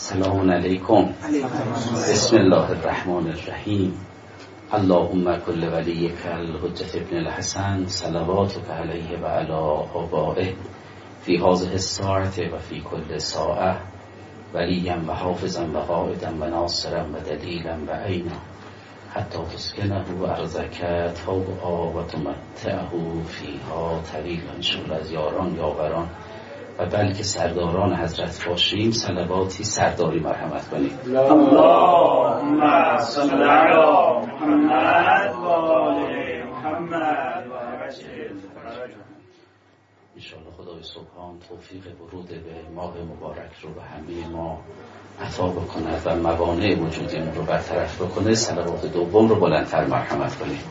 سلام علیکم. بسم الله الرحمن الرحیم. اللهم کل ولیک الحجة ابن الحسن صلواتک علیه و علی آبائه فی هذه الساعة و فی کل ساعة ولیا و حافظا و قائدا و ناصرا و دلیلا و عینا حتی تسکنه ارضک طوعا و تمتعه فیها طویلا. انشاءالله از یاران یاوران و بلکه سرداران حضرت باشیم صلواتی سرداری مرحمت کنید. اللهم صل علی محمد و آل محمد و عجل فرجهم. انشاءالله خدای سبحان توفیق ورود به ماه مبارک رو به همه ما عطا بکند و موانع وجودیمون رو برطرف بکنه. صلوات دوم رو بلندتر مرحمت کنید.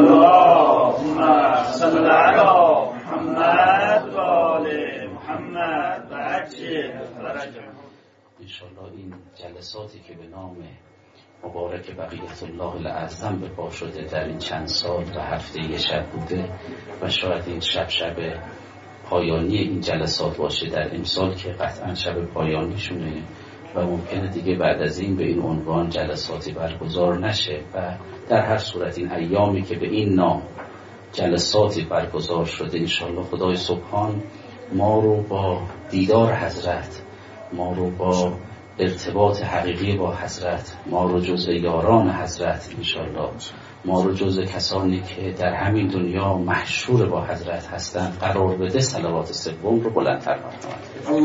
اللهم صل علی محمد و آل محمد و عجل فرجهم. انشاءالله این جلساتی که به نام مبارک بقیت الله الاعظم به پا شده در این چند سال و هفته یه شب بوده و شاید این شب پایانی این جلسات باشه در امسال که قطعا شب پایانیشونه و ممکنه دیگه بعد از این به این عنوان جلساتی برگزار نشه و در هر صورت این ایامی که به این نام جلساتی برگزار شده انشاءالله خدای سبحان ما رو با دیدار حضرت، ما رو با ارتباط حقیقی با حضرت، ما رو جزء یاران حضرت انشاءالله، ما رو جزء کسانی که در همین دنیا محشور با حضرت هستند قرار بده. صلوات سوم رو بلندتر مرحمت کنید.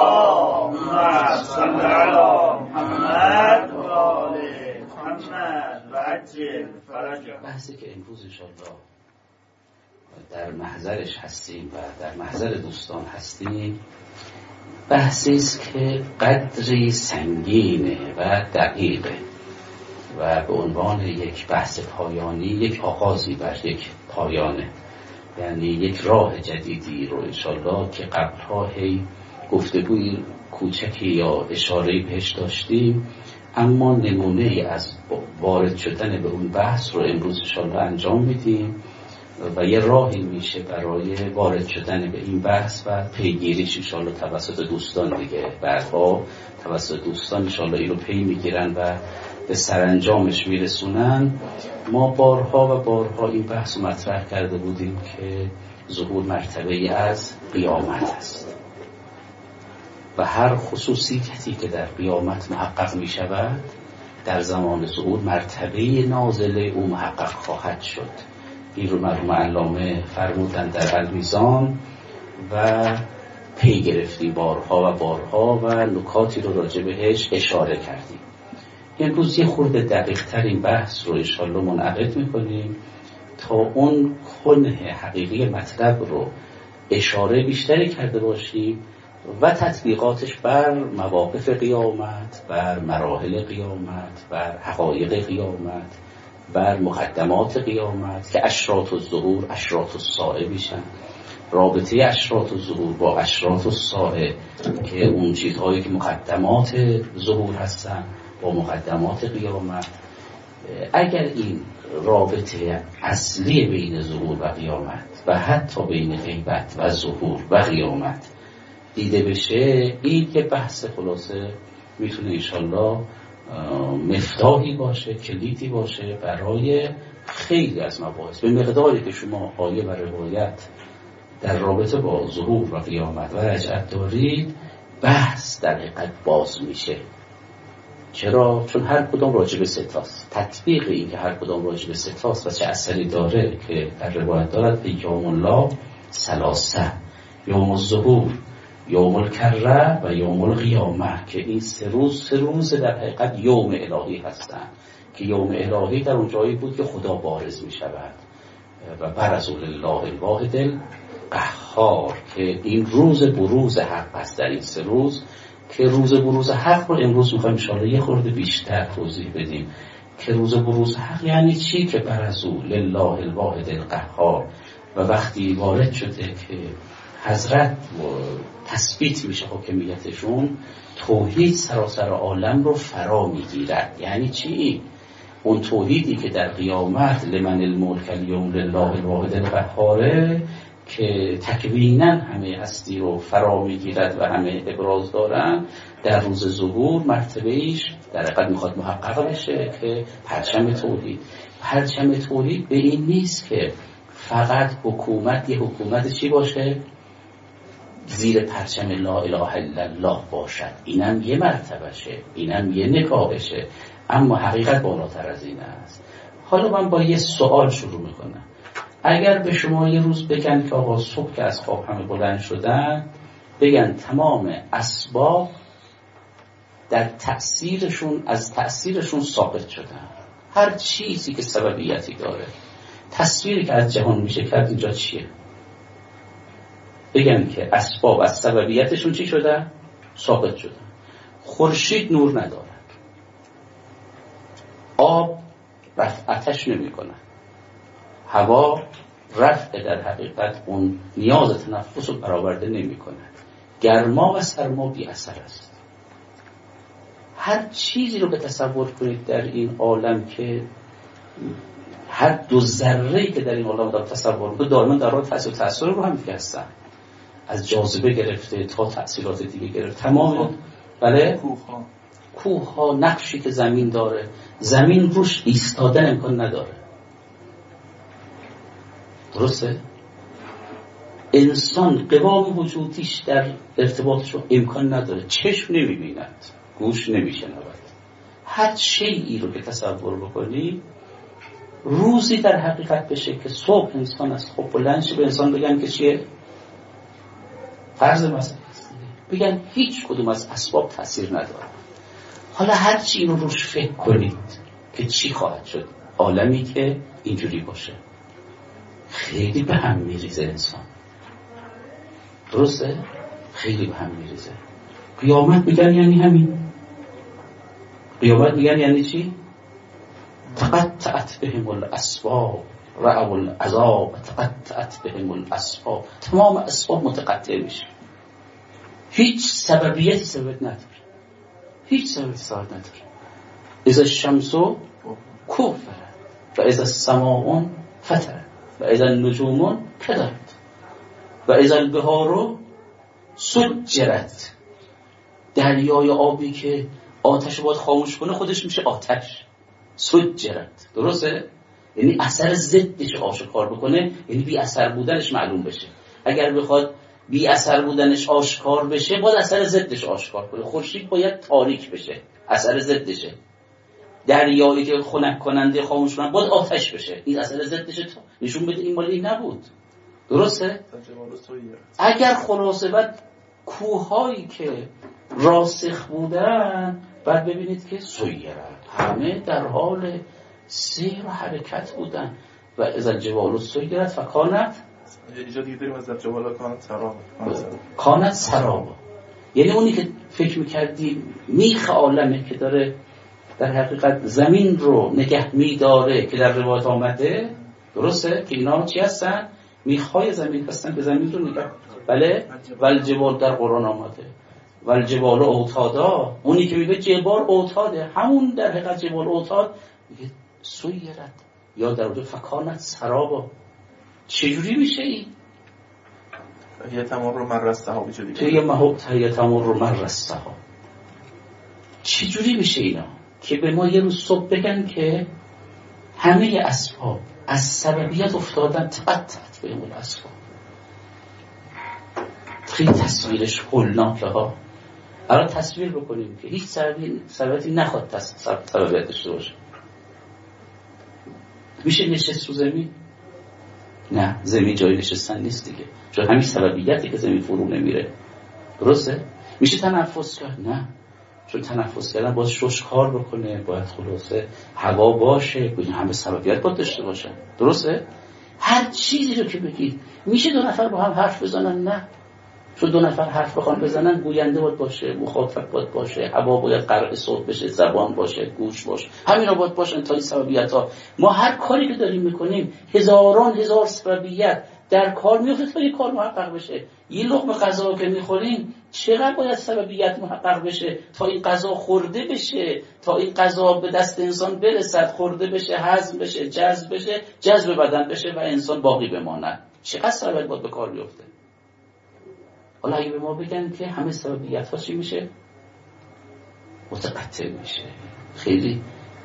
اللهم صل علی محمد و آل محمد و عجل فرجهم. بحثی که امروز انشاءالله در محضرش هستیم و در محضر دوستان هستیم بحثی است که قدری سنگینه و دقیقه و به عنوان یک بحث پایانی یک آغازی بر یک پایانه، یعنی یک راه جدیدی رو انشالله که قبلها گفتگوی کوچکی یا اشاره‌ای بهش داشتیم اما نمونه از وارد شدن به اون بحث رو امروز انشالله انجام میدیم و یه راهی میشه برای وارد شدن به این بحث و پیگیریش انشالله توسط دوستان دیگه. بعدها توسط دوستان انشالله اینو پی میگیرن و به سرانجامش میرسونن. ما بارها و بارها این بحث رو مطرح کرده بودیم که ظهور مرتبه‌ای از قیامت است و هر خصوصیتی که در قیامت محقق میشود در زمان ظهور مرتبه نازله او محقق خواهد شد. این رو مرحوم علامه فرمودن در المیزان و پی گرفتیم بارها و بارها و نکاتی رو راجع بهش اشاره کردیم. امروز یه خورده دقیق تر این بحث رو انشالله منعقد میکنیم تا اون کنه حقیقی مطلب رو اشاره بیشتری کرده باشیم و تطبیقاتش بر مواقف قیامت، بر مراحل قیامت، بر حقایق قیامت، بر مقدمات قیامت که اشراط الظهور اشراط الساعه میشن. رابطه اشراط الظهور با اشراط الساعه که اون چیزهایی که مقدمات ظهور هستن با مقدمات قیامت، اگر این رابطه اصلی بین ظهور و قیامت و حتی بین غیبت و ظهور و قیامت دیده بشه، این که بحث خلاصه میتونه انشالله مفتاحی باشه، کلیدی باشه برای خیلی از مباحث. به مقداری که شما آیه و روایت در رابطه با ظهور و قیامت و رجعت دارید بحث در حقیقت باز میشه. چرا؟ چون هر کدام راجع به ستاست. تطبیق این که هر کدام راجع به ستاست و چه اثری داره که در روایت دارد ایام الله ثلاثه، یوم الظهور، یوم الکره و یوم القیامه، که این سه روز در حقیقت یوم الهی هستند که یوم الهی در اون جایی بود که خدا بارز می شود و برزوا لله الواحد القهار که این روز بروز حق است. در این سه روز که روز بروز حق رو امروز میخوایم انشاءالله یه خورده بیشتر توضیح بدیم که روز بروز حق یعنی چی، که برزوا لله الواحد القهار و وقتی وارد شده که حضرت تثبیت میشه حاکمیتشون، توحید سراسر عالم رو فرا میگیرد. یعنی چی؟ اون توحیدی که در قیامت لمن الملک الیوم لله الواحد القهار که تکویناً همه هستی رو فرا میگیرد و همه ابراز دارن، در روز ظهور مرتبهش در حقیقت میخواد محقق بشه که پرچم توحید به این نیست که فقط حکومت یه حکومت چی باشه؟ زیر پرچم لا اله الا الله باشد. اینم یه مرتبهشه، اینم یه نکاهشه، اما حقیقت بالاتر از این است. حالا من با یه سوال شروع میکنم. اگر به شما یه روز بگن که آقا صبح که از خواب همه بلند شدن، بگن تمام اسباب در از تأثیرشون ثابت شدن، هر چیزی که سببیتی داره، تصویری که از جهان میشه کرد اینجا چیه؟ بگن که اسباب از سببیتشون چی شدن؟ ثابت شدن. خورشید نور نداره، آب رفعتش نمی کنه، هوا رفع در حقیقت اون نیاز تنفس رو برآورده نمی کنه، گرما و سرما بی اثر است. هر چیزی رو که تصور کنید در این عالم که هر دو ذره‌ای که در این عالم دارم تصور می‌کنید دائما در حال تأثیر رو هم دیگه هستن، از جاذبه گرفته تا تأثیرات دیگه گرفته، تمام بله کوه‌ها نقشی که زمین داره، زمین روش ایستادن امکان نداره. درسته؟ انسان قوام وجودیش در ارتباطش امکان نداره، چشم نمی‌بیند، گوش نمی‌شنود. هر شیئی رو که تصور بکنی روزی در حقیقت بشه که صبح انسان از خواب بلند شه، به انسان بگن که چیه؟ فرض مثلا بگن هیچ کدوم از اسباب تأثیر نداره. حالا هر چی اینو روش فکر کنید که چی خواهد شد؟ عالمی که اینجوری باشه خیلی به هم میریزه انسان. درسته؟ خیلی به هم میریزه. قیامت میگن یعنی همین. قیامت میگن یعنی چی؟ تقطعت بهم الاسباب رأوا العذاب تقطعت بهم الاسباب. تمام اسباب متقطع میشه، هیچ سببیتی ثابت نداره، هیچ سببیتی ثابت نداره. اذا الشمس كورت و اذا السماء فطرت و اذا النجوم كدرت و اذا البحار سجرت. دریای آبی که آتش باید خاموش کنه خودش میشه آتش، سجرت. درسته؟ یعنی اثر ضدش آشکار بکنه، یعنی بی اثر بودنش معلوم بشه. اگر بخواد بی اثر بودنش آشکار بشه باید اثر ضدش آشکار کنه. خورشید باید تاریک بشه، اثر ضدشه. دریایی که خنک کننده خاموش کننده باید آتش بشه، این اثر ضدشه، نشون بده این مال این نبود. درسته؟ اگر خلاصه بعد کوه‌هایی که راسخ بودن بعد ببینید که سیرت، همه در حال سیر و حرکت بودن. و اذا الجبال سیرت فکانت، اینجا دیگه داریم از الجبال کانت سرابا. یعنی اونی که فکر میکردی میخ عالمه که داره در حقیقت زمین رو نگه میداره که در روایت آمده، درسته؟ که اینا چی هستن؟ میخهای زمین هستن که زمین رو نگه. بله؟ والجبال در قرآن آمده والجبال اوتادا. اونی که میگه جبال اوتاده، همون در حقیقت جبال اوتاد میگه سیرت یا در اونجا فکانت سرابا. چجوری میشه این؟ یه تمام رو مرسته ها بیچه دیگه یه تمام رو مرسته ها. چجوری میشه اینا که به ما یه روز صبح بگن که همه اسباب از سببیت افتادن، تقطعت به اون اسباب. خیلی تصویرش هولناکه ها. الان تصویر بکنیم که هیچ سببیتی نخواد سببیت داشته باشه، میشه نشست رو زمین؟ نه، زمین جای نشستن نیست دیگه، چون همین سببیتی که زمین فرو نمیره. درسته؟ میشه تنفس کرد؟ نه، چون تنفس کردن باید شش کار بکنه، باید خلاصه هوا باشه، این همه سببیت باید داشته باشه. درسته؟ هر چیزی رو که بگید میشه دو نفر با هم حرف بزنن؟ نه، چون دو نفر حرف بخوان بزنن گوینده باید باشه، مخاطب باید باشه، هوا باید قرع صوت بشه، زبان باشه، گوش باشه، همینا باید باشن تا این سببیت ها. ما هر کاری که داریم میکنیم هزاران هزار سببیت در کار میفته تا این کار محقق بشه. یه لقمه غذا که میخوریم چقدر باید سببیت محقق بشه تا این غذا خورده بشه، تا این غذا به دست انسان برسد، خورده بشه، هضم بشه، جذب بشه، جذب بدن بشه و انسان باقی بماند. چقدر سبب باید به کار بیفته؟ حالا اگه به ما بگن که همه سببیت ها چی میشه؟ متقطع میشه. خیلی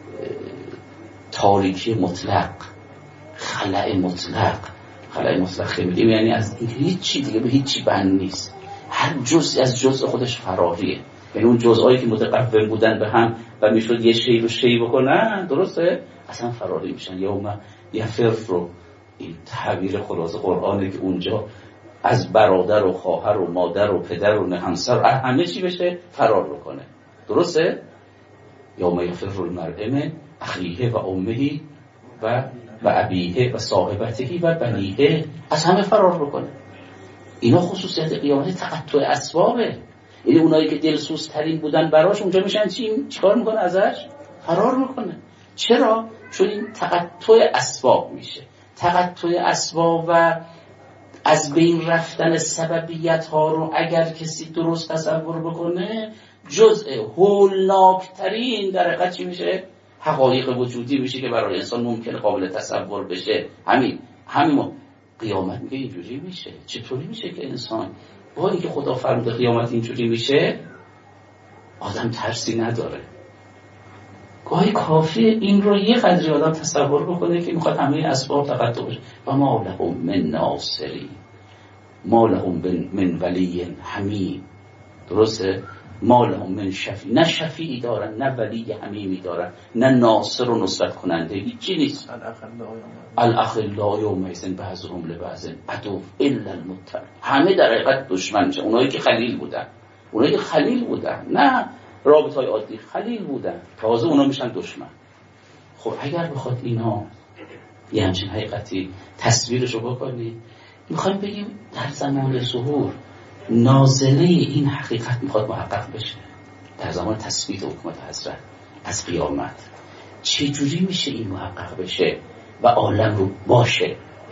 تاریکی مطلق، خلأ مطلق خیلی یعنی از این هیچ چی دیگه به هیچ چی بند نیست. هر جزء از جزء خودش فراریه. یعنی اون جزءایی که متقوم بودن به هم و میشد یه شی رو شی بکنن، درسته؟ اصلا فراری میشن. یوم یفر رو این تعبیر خلاص قرآنه که اونجا از برادر و خواهر و مادر و پدر و همسر همه چی بشه فرار بکنه، درسته؟ یوم یفر المرء من اخیه و امه و ابیه و صاحبته و بنیه، از همه فرار بکنه. اینا خصوصیت قیامت تقطع اسبابه. یعنی اونایی که دلسوز ترین بودن براش اونجا میشن چیکار میکنه؟ ازش فرار میکنه. چرا؟ چون این تقطع اسباب میشه. تقطع اسباب و از بین رفتن سببیت ها رو اگر کسی درست تصور بکنه، جزء هولناکترین در حقیقت چی میشه؟ حقایق وجودی میشه که برای انسان ممکنه قابل تصور بشه. همین قیامت میگه اینجوری میشه. چطوری میشه که انسان با اینکه خدا فرموده قیامت اینجوری میشه، آدم ترسی نداره؟ گاهی کافیه این رو یه قدری آدم تصور بکنه که میخواد همه اسباب تقطع بشه. و ما لهم من ناصری، ما لهم من ولی حمیم، درسته؟ ما لهم من شفیع، نه شفیعی دارن، نه ولی حمیمی دارن، نه ناصر و نصرت کننده، هیچی نیست. الاخلاء یومئذ بعضهم لبعض عدو الا المتقین. همه در حقیقت دشمن شدن. اونایی که خلیل بودن، نه رابطهای عادی، خلیل بودن، تازه اونا میشن دشمن. خب اگر بخواد اینا یه همچین حقیقتی تصویرشو بکنی، میخوایم بگیم در زمان ظهور نازله این حقیقت میخواد محقق بشه. در زمان تثبیت حکومت حضرت از قیامت چجوری میشه این محقق بشه و عالم رو باشه؟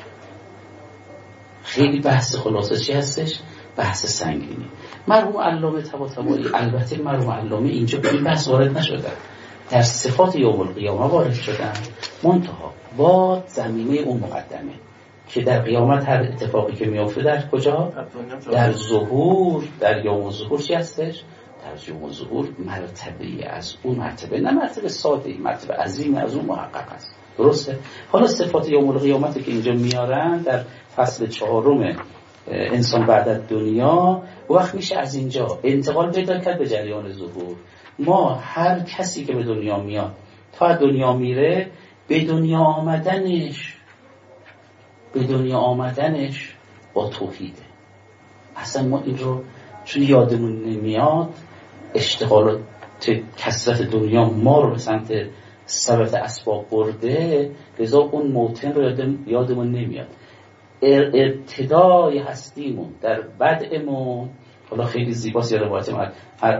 خیلی بحث خلاصه چی هستش؟ بحث سنگینی. مرحوم علامه طباطبایی، البته مرحوم علامه اینجا به این بحث وارد نشدن، در صفات یوم القیامه وارد شدن، منتها با زمینه اون مقدمه که در قیامت هر اتفاقی که میافته در کجا؟ در ظهور، در یوم الظهور چی هستش؟ در یوم الظهور مرتبه از اون مرتبه، نه مرتبه ساده، مرتبه عظیم از اون محقق است، درسته؟ حالا صفات یوم القیامت که اینجا میارن در فصل 4 انسان بعد از دنیا، وقت میشه از اینجا انتقال پیدا کرد به جریان ظهور. ما هر کسی که به دنیا میاد تا دنیا میره، به دنیا آمدنش با توحیده. اصلا ما این رو چون یادمون نمیاد، اشتغالات کثرت دنیا ما رو به سمت سبب اسباب برده، لذا اون موطن رو یادمون نمیاد. ابتدای هستیمون در بدءمون، حالا خیلی زیباست یا روایتی من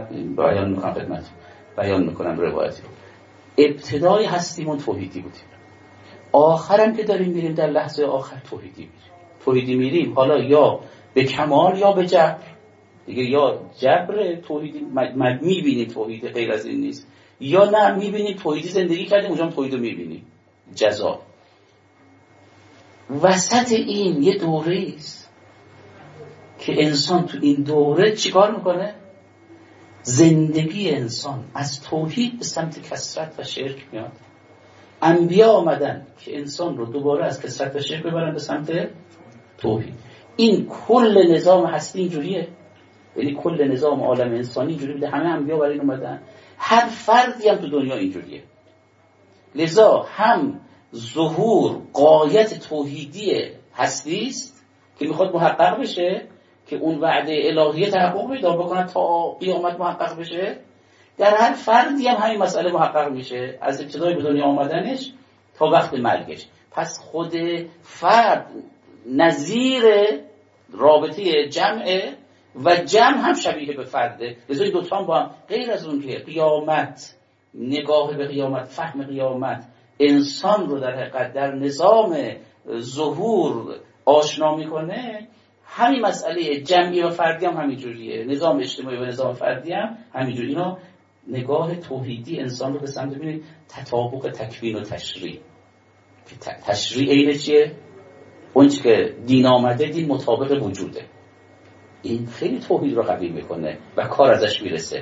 بیان میکنم روایتی رو. ابتدای هستیمون توحیدی بودیم، آخرم که داریم میریم در لحظه آخر توحیدی میریم. حالا یا به کمال یا به جبر دیگه، یا جبر توحیدی میبینی توحید غیر از این نیست، یا نه میبینی توحیدی زندگی کردیم اونجا هم توحیدو میبینی جزا. وسط این یه دوره است که انسان تو این دوره چیکار میکنه؟ زندگی انسان از توحید به سمت کثرت و شرک میاد. انبیا آمدن که انسان رو دوباره از کثرت و شرک ببرن به سمت توحید. این کل نظام هستی اینجوریه، یعنی کل نظام عالم انسانی اینجوری بوده، همه انبیا برای این اومدن، هر فردی هم تو دنیا اینجوریه. لذا هم ظهور غایت توحیدی هستی است که میخواد محقق بشه که اون وعده الهیه تحقق پیدا بکنه تا قیامت محقق بشه. در هر فردی هم همین مسئله محقق میشه از ابتدای به دنیا آمدنش تا وقت مرگش. پس خود فرد نظیر رابطه جمعه و جمع هم شبیه به فرده. لذا این دوتا هم با هم، غیر از اون که قیامت، نگاه به قیامت، فهم قیامت انسان رو در حقیقت در نظام ظهور آشنا میکنه، همین مسئله جمعی و فردی هم همینجوریه، نظام اجتماعی و نظام فردی هم همینجوری. اینا نگاه توحیدی انسان رو به سمت ببینید تطابق تکوین و تشریع. تشریع اینه چیه؟ اون چی که دین آمده دین مطابق وجوده. این خیلی توحید رو قوی میکنه و کار ازش میرسه.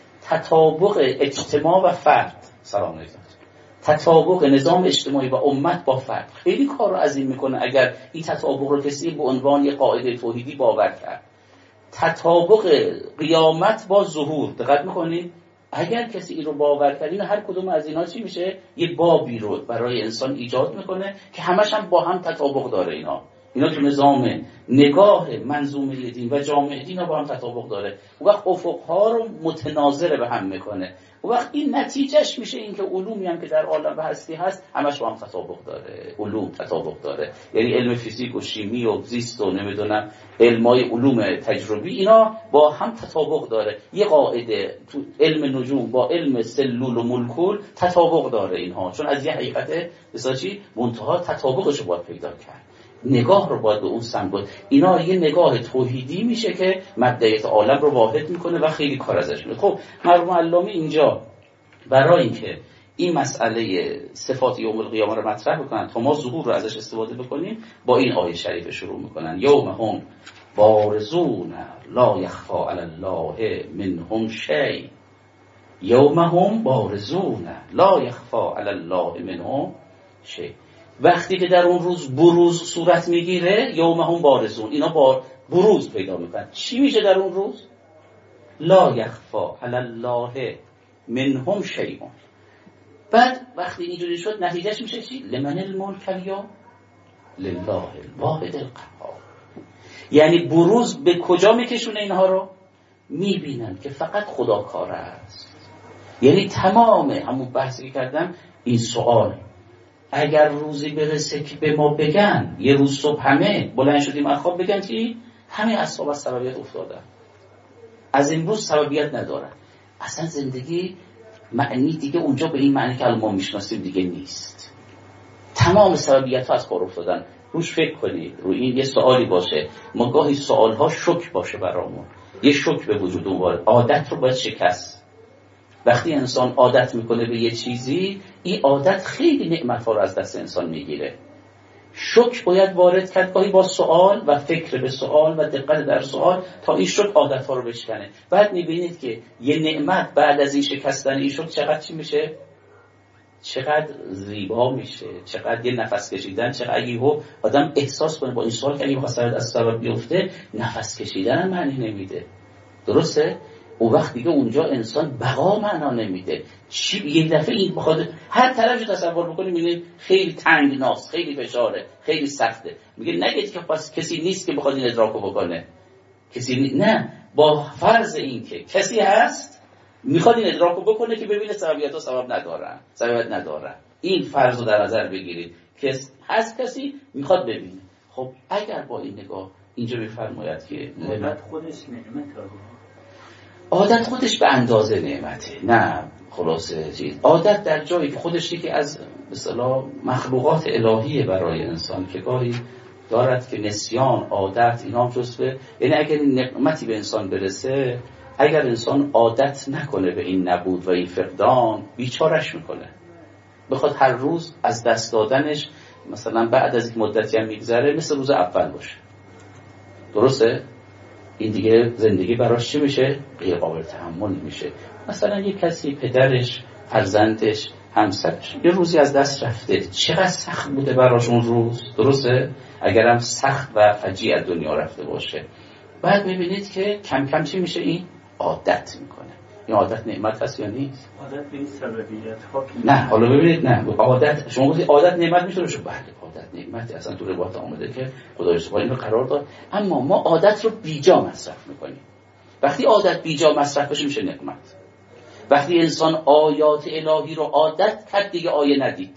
تطابق اجتماع و فرد، سلام علیکم، تطابق نظام اجتماعی و امت با فرد خیلی کار رو عظیم میکنه. اگر این تطابق رو کسی به عنوان یک قاعده توحیدی باور کرد، تطابق قیامت با ظهور، دقت میکنید؟ اگر کسی این رو باور کرد، این هر کدوم از اینا چی میشه؟ یه بابی رو برای انسان ایجاد میکنه که همش هم با هم تطابق داره. اینا تو نظام نگاه منظومه دین و جامعه دین با هم تطابق داره. اون وقت افقها رو متناظر به هم میکنه. اون وقت این نتیجهش میشه این که علومی هم که در عالم و هستی هست همش با هم تطابق داره. علوم تطابق داره، یعنی علم فیزیک و شیمی و زیست و نمیدونم علمای علوم تجربی، اینا با هم تطابق داره. یه قاعده تو علم نجوم با علم سلول و مولکول تطابق داره اینها، چون از یه حقیقت بساچی منتها تطابقش رو باید پیدا کرد. نگاه رو باید به اون سمت بود. اینا یه نگاه توحیدی میشه که مبدأیت عالم رو واحد میکنه و خیلی کار ازش میاد. خب مرحوم علامه اینجا برای اینکه این مسئله صفات یوم القیامه رو مطرح بکنن تا ما ظهور رو ازش استفاده بکنیم، با این آیه شریف شروع میکنن: یوم هم بارزون لا یخفی علی الله منهم شیء. یوم هم بارزون لا یخفی علی الله منهم شیء. وقتی که در اون روز بروز صورت میگیره، یوم هم بارزون، اینا با بروز پیدا میکنن. چی میشه در اون روز؟ لا یخفی علی الله منهم شیء. بعد وقتی اینجوری شد نتیجهش میشه چی؟ لمن الملک اليوم لله الواحد القهار. یعنی بروز به کجا میکشونه اینها رو؟ میبینن که فقط خدا کار است. یعنی تمام همون بحثی که کردم این سوال، اگر روزی برسه که به ما بگن یه روز صبح همه بلند شدیم از خواب بگن چی؟ همه اصحاب از سببیت افتادن، از این روز سببیت ندارن، اصلا زندگی معنی دیگه اونجا به این معنی که الان ما میشناسیم دیگه نیست. تمام سببیت ها از کار افتادن. روش فکر کنید، روی این یه سوالی باشه. ما گاهی سوالها شوک باشه برامون، یه شوک به وجود اون عادت رو باید شکست. وقتی انسان عادت میکنه به یه چیزی، این عادت خیلی نعمت‌ها رو از دست انسان میگیره. شوک باید وارد کرد گاهی با سوال و فکر به سوال و دقت در سوال تا این شوک عادت‌ها رو بشکنه. بعد میبینید که یه نعمت بعد از این شکستن این شوک چقدر چی میشه؟ چقدر زیبا میشه، چقدر یه نفس کشیدن، چقدر یهو آدم احساس کنه با این سوال که اگه بخواد از سبب بیفته، نفس کشیدن هم معنی نمیده. درسته؟ اون وقت دیگه اونجا انسان بقا معنا نمیده. چی یک دفعه این بخواد هر طرفش تصور بکنید میبینید خیلی تنگناست، خیلی فشاره، خیلی سخته. میگه نگید که پس کسی نیست که بخواد این ادراکو بکنه. نه، با فرض این که کسی هست میخواد این ادراکو بکنه که ببینه سببیت‌ها سببیت ندارن. این فرض رو در نظر بگیرید که هست کسی میخواد ببینه. خب اگر با این نگاه اینجا بفرماید که عادت خودش نعمته، عادت خودش به اندازه نعمته، نه خلاصه چیز. عادت در جایی که خودش یکی از به اصطلاح مخلوقات الهیه برای انسان که گاهی دارد که نسیان، عادت، اینا هم جزوه. یعنی اگر این نعمتی به انسان برسه، اگر انسان عادت نکنه به این نبود و این فقدان، بیچارش میکنه. بخواد هر روز از دست دادنش مثلا بعد از یک مدتی هم میگذره مثل روز اول باشه. درسته؟ این دیگه زندگی براش چی میشه؟ غیر قابل تحمل میشه. مثلا یک کسی پدرش، فرزندش، همسرش یه روزی از دست رفته، چقدر سخت بوده براش اون روز. درسته؟ اگرم سخت و فجیع از دنیا رفته باشه، بعد میبینید که کم کم چی میشه؟ این عادت میکنه. این عادت نعمت هست یا نیست؟ عادت به این سببیت ها نه، حالا ببینید، نه عادت، شما گفتید عادت نعمت میشه. بله عادت نعمت اصلا تو روایت آمده که خدای سبحانه اینو قرار داد، اما ما عادت رو بیجا مصرف میکنیم. وقتی عادت بیجا مصرف بشه میشه نعمت. وقتی انسان آیات الهی رو عادت کرد دیگه آیه ندید،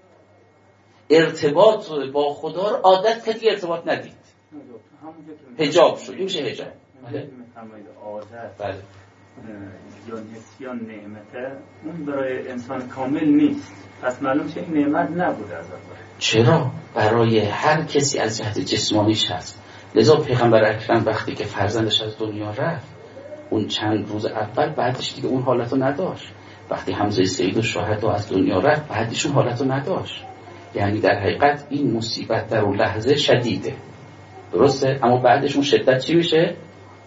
ارتباط با خدا رو عادت کرد دیگه ارتباط ندید، حجاب شد. این میشه حجاب. بله. یا نسیان نعمته، اون برای انسان کامل نیست، پس معلوم شه این نعمت نبوده از اول. چرا؟ برای هر کسی از جهت جسمانیش هست. لذا پیغمبر اکرم وقتی که فرزندش از دنیا رفت، اون چند روز اول بعدش دیگه اون حالتو نداشت. وقتی حمزه سید الشهدا از دنیا رفت بعدش اون حالتو نداشت. یعنی در حقیقت این مصیبت در اون لحظه شدیده، درسته، اما بعدش اون شدت چی میشه؟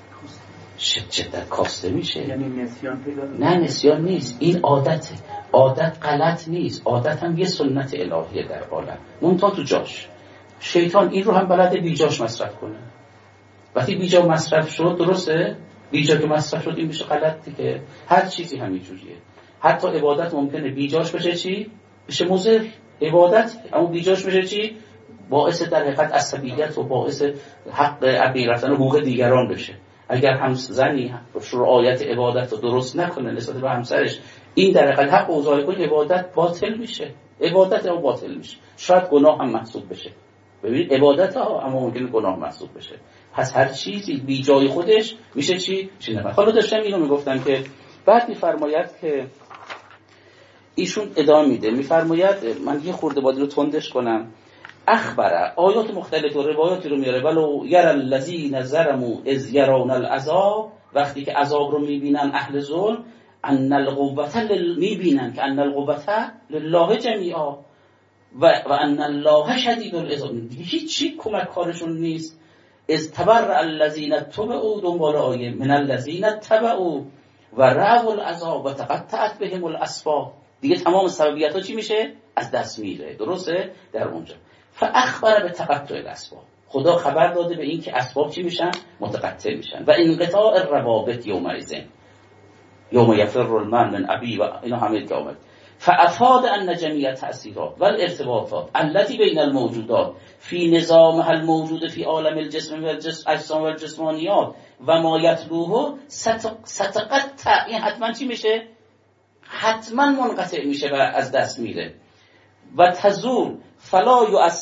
شدت کاسته میشه. یعنی نسیان پیدا میشه؟ نه نسیان نیست، این عادته. عادت غلط نیست، عادت هم یه سنت الهیه در عالم، منتها تو جاش. شیطان این رو هم بلده بیجاش مصرف کنه. وقتی بیجا مصرف شد، درسته، بیجا که مصرف شد این میشه غلط دیگه. هر چیزی همینجوریه، حتی عبادت ممکنه بیجاش بشه چی؟ بشه مضر. عبادت اما بیجاش بشه چی؟ باعث در حقیقت عصبیت و باعث حق ابی رفتن حقوق دیگران بشه. اگر هم زنی رعایت عبادت رو درست نکنه نسبت به همسرش، این در حقیقت حق او ضایع کنه، عبادت باطل میشه. عبادت او باطل میشه، شاید گناه هم محسوب بشه. ببینید عبادت ها اما ممکنه گناه محسوب بشه. پس هر چیزی بی جای خودش میشه چی؟ حالا داشتم اینو میگفتم که بعد میفرماید که ایشون ادامه میده، میفرماید، من یه خورده باید رو تندش کنم، اخبره آیات مختلف و روایاتی رو میاره، ولو یر الذین ظلموا اذ یرون العذاب، وقتی که عذاب رو میبینن اهل ظلم، ان القوة میبینن که ان القوة لله جمیعا و ان الله شدید العذاب، هیچی کمک کارشون نیست. از تبرأ الذین تبعوا، دنبال آیه، من الذین تبعوا و رأوا العذاب و تقطعت بهم الاسباب، دیگه تمام سببیت ها چی میشه؟ از دست میره، درسته؟ در اونجا فاخبر به تقطع الاسباب، خدا خبر داده به این که اسباب چی میشن؟ متقطع میشن. و انقطاع الروابط یومئذ، یوم یفر المرء من ابی، و اینا همه که آمد. فافاد ان جمیع تأثیرات و الارتباطات التي بین الموجودات فی نظامها الموجود فی عالم الجسم و الاجسام و الجسمانیات و ما یتلوه ستقطع، این حتما چی میشه؟ حتما منقطع میشه و از دست میره. و تزول فلا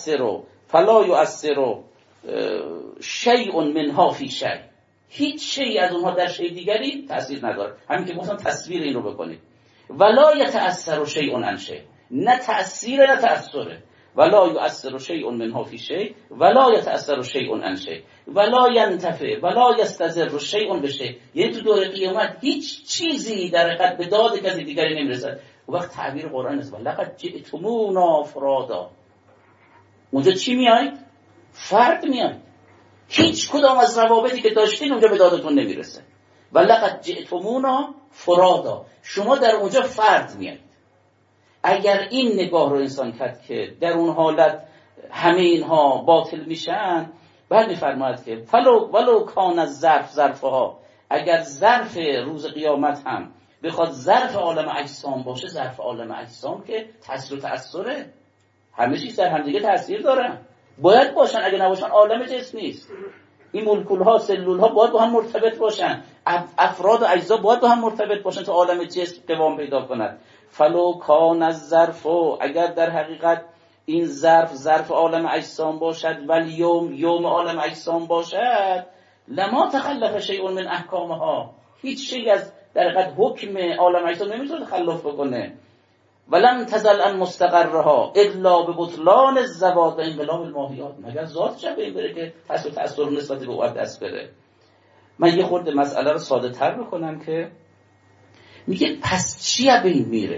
یؤثر شیء منها فی شیء، هیچ شیء از اونها در شیء دیگری تأثیر نداره. همین که گفتم تصویر این رو بکنید. ولا یتأثر شیء عن شیء، نه تأثیر نه تأثره. ولا یؤثر شیء منها فی شیء ولا یتأثر شیء عن شیء ولا ینتفع ولا یستضر شیء بشیء، یعنی تو دور قیامت هیچ چیزی در حقیقت به داد کسی دیگری نمیرسد. وقت تعبیر قرآن است لقد جئتمونا فرادا، اونجا چی میاید؟ فرد میاید، هیچ کدام از روابطی که داشتین اونجا به دادتون نمیرسه. و لقد جئتمونا فرادا، شما در اونجا فرد میاید. اگر این نگاه رو انسان کرد که در اون حالت همه اینها باطل میشن، بعد میفرماید که ولو کان الظرف ظرفها، اگر ظرف روز قیامت هم بخواد ظرف عالم اجسام باشه، ظرف عالم اجسام که تأثیر و تأثره، همه چیز در همدیگه تأثیر دارن، باید باشن، اگه نباشن عالم جسم نیست. این مولکول ها، سلول ها باید با هم مرتبط باشن، افراد و اجزا باید با هم مرتبط باشن تا عالم جسم دوام پیدا کند. فلو کان الظرف، اگر در حقیقت این ظرف عالم اجسام باشد، ولی یوم عالم اجسام باشد، لما تخلف شیء من احکامها، هیچ شیء از در حقیقت حکم عالم اجسام نمیتونه تخلف بکنه. ولم تزل ان مستقرها الا ببطلان الزوات و انقلاب الماهیات، مگر ذات چه به این بره که پس و تأثیر نسبت به او دست بره. من یه خورده مسئله رو ساده تر بکنم که میگه پس چی از بین میره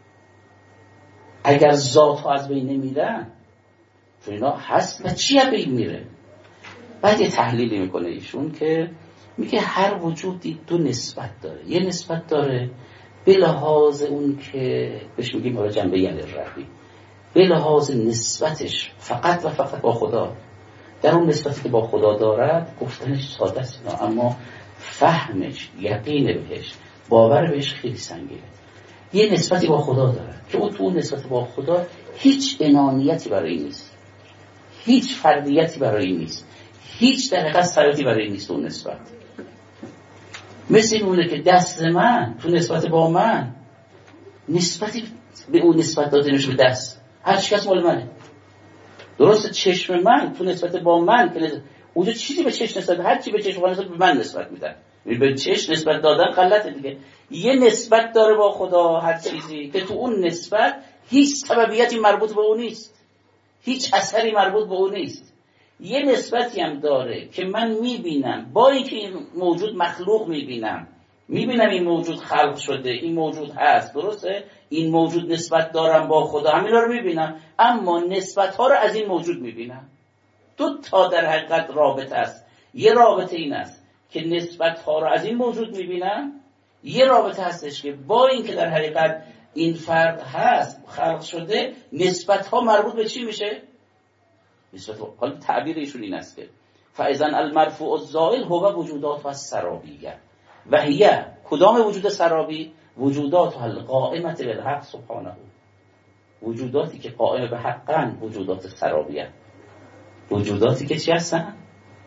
اگر ذات ها از بین نمیرن؟ تو اینا هست و چی از بین میره؟ بعد یه تحلیلی میکنه ایشون که میگه هر وجودی دو نسبت داره. یه نسبت داره به لحاظ اون که بهش میگیم حالا جنبه یعنی ربی، به لحاظ نسبتش فقط و فقط با خدا. در اون نسبتی که با خدا دارد گفتنش ساده است، اما فهمش، یقین بهش، باور بهش خیلی سنگینه. یه نسبتی با خدا داره که اون تو اون نسبت با خدا هیچ انانیتی برای این نیست، هیچ فردیتی برای این نیست، هیچ در حقیقت سیاتی برای این نیست. اون نسبت مثل اونه که دست من تو نسبت با من نسبتی به اون نسبت داده نمیشه به دست، هر کس مال منه. درسته چشم من تو نسبت با من که اونجا چیزی به چشم نسبت، هر چی به چشم نسبت به من نسبت میدن، به چشم نسبت دادن غلطه دیگه. یه نسبت داره با خدا هر چیزی که تو اون نسبت هیچ سببیتی مربوط به اون نیست، هیچ اثری مربوط به اون نیست. یه نسبتی هم داره که من میبینم، با اینکه این موجود مخلوق میبینم، میبینم این موجود خلق شده، این موجود هست، درسته؟ این موجود نسبت دارم با خدا، همینا رو میبینم، اما نسبت ها رو از این موجود میبینم. دو تا در حقیقت رابطه است. یه رابطه این است که نسبت ها رو از این موجود میبینم، یه رابطه هستش که با این که در حقیقت این فرد هست خلق شده، نسبت ها مربوط به چی میشه؟ نسبت ها. حالا تعبیر ایشون این است که فاذا المرفوع الزائل هو وجودات و سرابیه و هی کدام وجود سرابی؟ وجودات القائمه بالحق سبحانه، وجوداتی که قائم به حقن، وجودات سرابیه، وجوداتی که چی هستن؟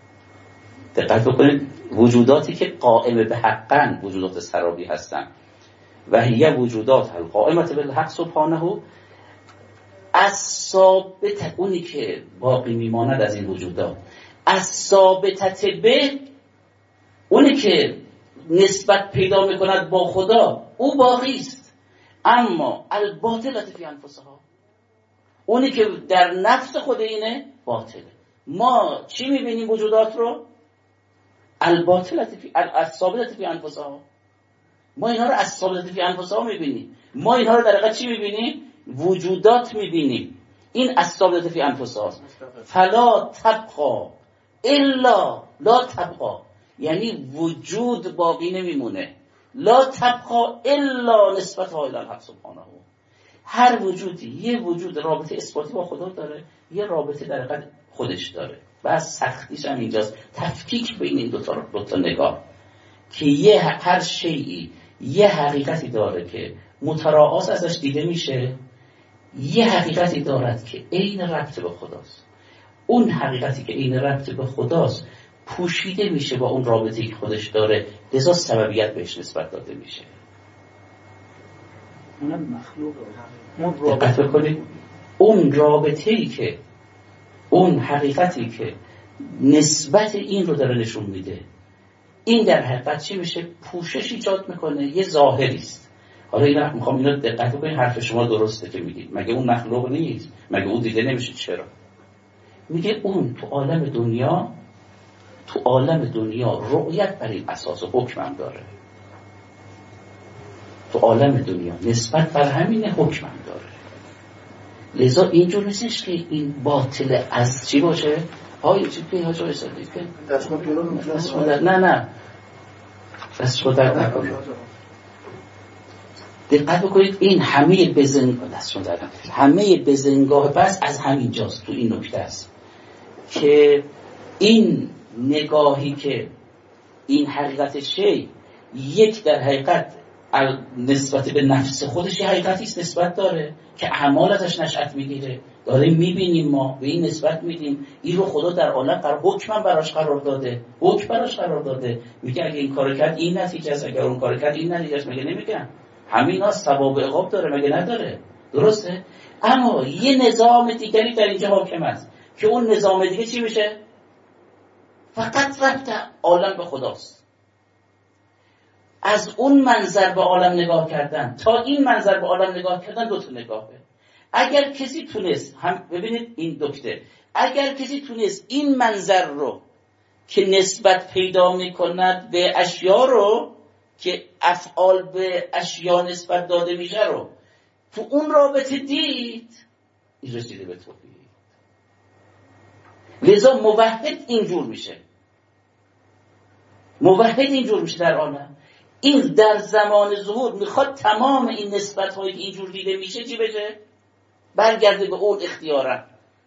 دقت بکنید، وجوداتی که قائم به حقن وجودات سرابی هستن. و هی وجودات القائمه بالحق سبحانه، از ثابت، اونی که باقی میماند از این وجودات، از ثابتت به، اونی که نسبت پیدا میکند با خدا، او باقی است، اما الباطلة فی انفسها، اونی که در نفس خود اینه باطله. ما چی میبینیم وجودات رو؟ الباطلة فی الثابتة فی انفسها، ما اینها رو از ثابتة فی انفسها میبینیم. ما اینها رو در حقیقت چی میبینیم؟ وجودات میبینیم. این از ثابتة فی انفسها. فلا تبقى الا لا تبقى، یعنی وجود باقی نمیمونه. لا تبقى الا نسبتها الی الحق سبحانه. هر وجودی یه وجود رابطه اثباتی با خدا داره، یه رابطه در حقیقت خودش داره. و از سختیش هم اینجاست تفکیک بین این دو تا نگاه، که هر شیئی یه حقیقتی داره که متراعاس ازش دیده میشه، یه حقیقتی دارد که عین ربط به خداست. اون حقیقتی که عین ربط به خداست پوشیده میشه با اون رابطه‌ای که خودش داره، لذا سببیت بهش نسبت داده میشه. اونم مخلوقه. دقت بکنید، اون رابطه‌ای که، اون حقیقتی که نسبت این رو داره نشون میده، این در حقیقت چی میشه؟ پوشش ایجاد میکنه، یه ظاهری است. حالا اینا میخوام اینا دقت بکنید، حرف شما درسته که میگید مگه اون مخلوق نیست؟ مگه اون دیده نمیشه؟ چرا؟ میگه اون تو عالم دنیا رؤیت بر این اساس و حکمم داره. تو عالم دنیا نسبت بر همین حکمم داره. لذا اینجور نیستش که این باطل از چی باشه؟ چی که ها جای سالی که نه دست خود در نکنید. دقت بکنید، این همه بزنگاه بس از همین جاست، تو این نکته است که این نگاهی که این حقیقت شی یک در حقیقت نسبت به نفس خودش یه حقیقتی نسبت داره که اعمال ازش نشأت میگیره، داریم میبینیم، ما به این نسبت میدیم. این رو خدا در عالم حکم براش قرار داده، میگه اگه این کارو کرد این نتیجه است، اگر اون کارو کرد این نتیجه است. مگه نمیگن همینا ثواب و عقاب داره؟ مگه نداره؟ درسته؟ اما یه نظام دیگری در اینجا حاکم است که اون نظام دیگه چی میشه؟ فقط ربط عالم به خداست. از اون منظر به عالم نگاه کردن تا این منظر به عالم نگاه کردن دو تا نگاهه. اگر کسی تونست، هم ببینید این نکته، اگر کسی تونست این منظر رو که نسبت پیدا میکند به اشیا رو، که افعال به اشیا نسبت داده میشه رو تو اون رابطه دید، این رسیده به توحید. لذا موحد اینجور میشه در عالم. این در زمان ظهور میخواد تمام این نسبت هایی که اینجور دیده میشه چی بشه؟ برگرده به اون اختیارا.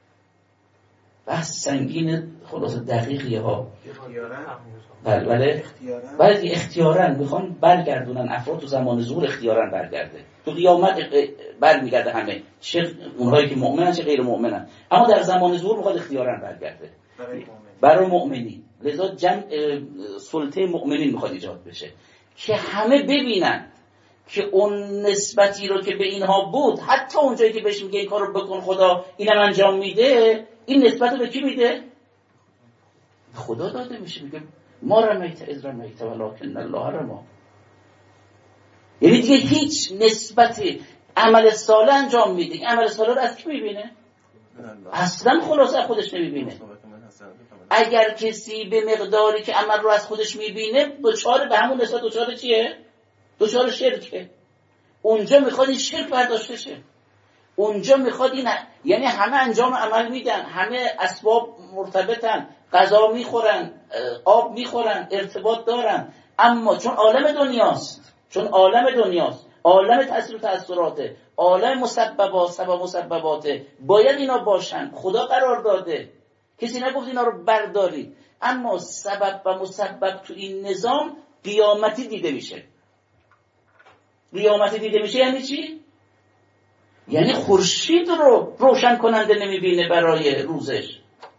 بس سنگین خلاص دقیقیه ها. بله اختیارا میخوان برگردونن افراد تو زمان ظهور، اختیارا برگرده. تو قیامت برمیگرده همه، چه اونهایی که مؤمنن چه غیر مؤمنن، اما در زمان ظهور میخواد اختیارا برگرده برای مؤمنین. لذا جمع سلطه مؤمنین میخواد ایجاد بشه که همه ببینن که اون نسبتی رو که به اینها بود، حتی اونجایی که بهش میگه این کار رو بکن خدا اینم انجام میده، این نسبت رو به کی میده؟ به خدا داده میشه. میگه ما رمیت اذ رمیت ولکن الله رما. یعنی دیگه هیچ نسبتی عمل صالح انجام میده، عمل صالح رو از کی میبینه؟ اصلا خلاصه خودش نمیبینه. اگر کسی به مقداری که عمل رو از خودش میبینه دوچار به همون نسبت دوچار چیه؟ دوچار شرکه. اونجا میخواد این شرک برداشته شه. اونجا میخواد این یعنی همه انجام عمل میدن، همه اسباب مرتبطن، غذا میخورن، آب میخورن، ارتباط دارن، اما چون عالم دنیاست، عالم تأثیر و تأثیراته، عالم مسببات، سبب مسبباته، باید اینا باشن. خدا قرار داده، کسی نگفت اینا رو برداری، اما سبب و مسبب تو این نظام قیامتی دیده میشه. قیامتی دیده میشه یعنی چی؟ یعنی خورشید رو روشن کننده نمیبینه برای روزش،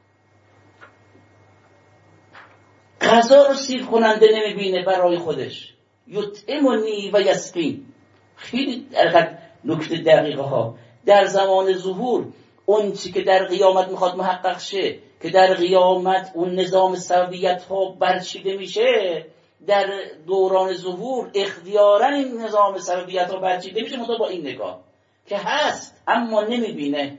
غذا رو سیر کننده نمیبینه برای خودش. یطعمنی و یسقین. خیلی نکته دقیقه ها. در زمان ظهور اون چی که در قیامت میخواد محقق شه، که در قیامت اون نظام سببیت ها برچیده میشه، در دوران ظهور اختیاراً این نظام سببیت ها برچیده میشه، مثلا با این نگاه که هست اما نمیبینه.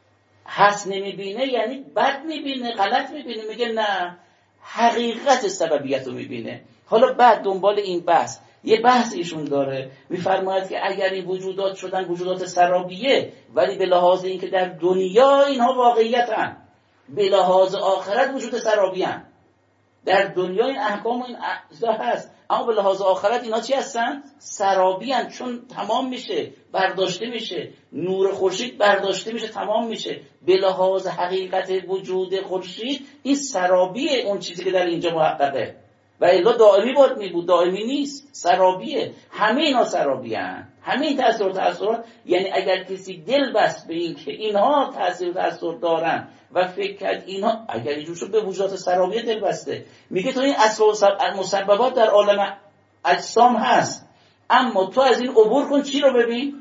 هست نمیبینه یعنی بد میبینه، غلط میبینه، میگه نه، حقیقت سببیت رو میبینه. حالا بعد دنبال این بحث یه بحث ایشون داره، میفرماید که اگر این وجودات شدن وجودات سرابیه، ولی به لحاظ این که در دنیا اینها واقعیتن، به لحاظ آخرت وجود سرابیان. در دنیا این احکام و این اجزا هست، اما به لحاظ آخرت اینا چی هستن؟ سرابیان. چون تمام میشه، برداشته میشه، نور خورشید برداشته میشه، تمام میشه. به لحاظ حقیقت وجود خورشید این سرابیه، اون چیزی که در اینجا محققه، و الا دائمی باید میبود، دائمی نیست، سرابیه. همه اینا سرابیان، همه این تأثیر و تأثیرات. یعنی اگر کسی دل بست به این که اینها تأثیر و تأثیر دارن و فکر کرد اینها، اگر اینجور شد به وجودات سرابیه دل بسته، میگه تو این اسباب مسببات در عالم اجسام هست، اما تو از این عبور کن. چی رو ببین؟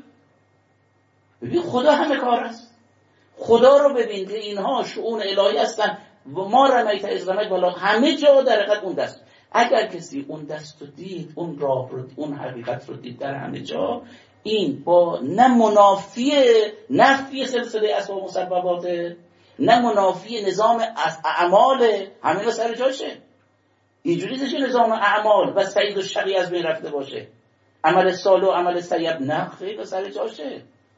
ببین خدا همه کار است. خدا رو ببین که اینها شؤون الهی هستن و ما رمیت از رمیت بالا، همه جا در حقیقت اون دست. اگر کسی اون دست رو دید، اون راه رو، اون حقیقت رو دید در همه جا، این با نه منافی نفی سلسله اسباب مسببات، نه منافی نظام اعمال، همه سر جاشه. اینجوری نیست نظام اعمال و سعید و شقی از بین رفته باشه، عمل صالح و عمل سیء نه، خیلی سر جاشه.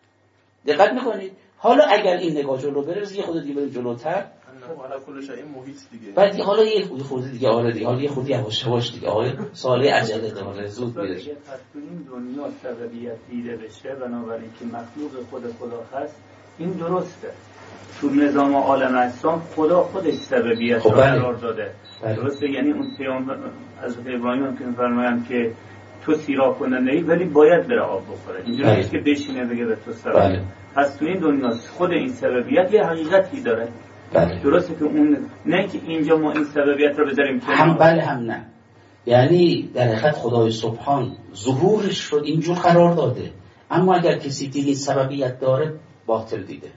دقت میکنید؟ حالا اگر این نگاه جلو بره، یه خود دیگه بریم جلوتر، حالا کلش این محیط دیگه، بعد حالا یه خود دیگه، آره دیگه، حالا یه خود یواش دیگه، آقای صالح عجله داره، زود میره. پس تو این دنیا سببیت دیده بشه، بنابراین که مخلوق خدا هست، این درسته. تو نظام عالم اجسام خدا خودش سببیت رو قرار داده. درسته؟ یعنی اون پیامبر از ابراهیم هم که می‌فرمایند که تو سیراب کننده ای ولی باید بره آب بخوره، اینجوری نیست که بشینه بگه به تو سبب. پس تو این دنیا خود این سببیت یه حقیقتی داره. درسته که اون نه که اینجا ما این سببیت رو بذاریم کنار، هم بله هم نه. یعنی در حقیقت خدای سبحان ظهورش رو اینجور قرار داده، اما اگر کسی دید این سببیت داره، باطل دیده.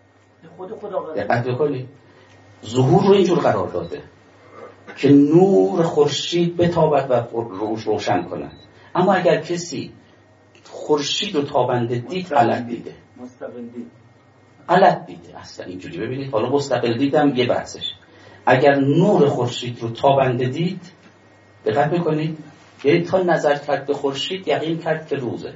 خدا دقت بکنید، ظهور رو اینجور قرار داده که نور خورشید بتابد و روشن کند، اما اگر کسی خورشید رو تابنده دید، غلط دیده، مستقل دید، غلط دیده. اصلا اینجوری ببینید، حالا مستقل دیدم یه بحثش. اگر نور خورشید رو تابنده دید، دقت بکنید، یعنی تا نظر کرد به خورشید یقین کرد که روزه.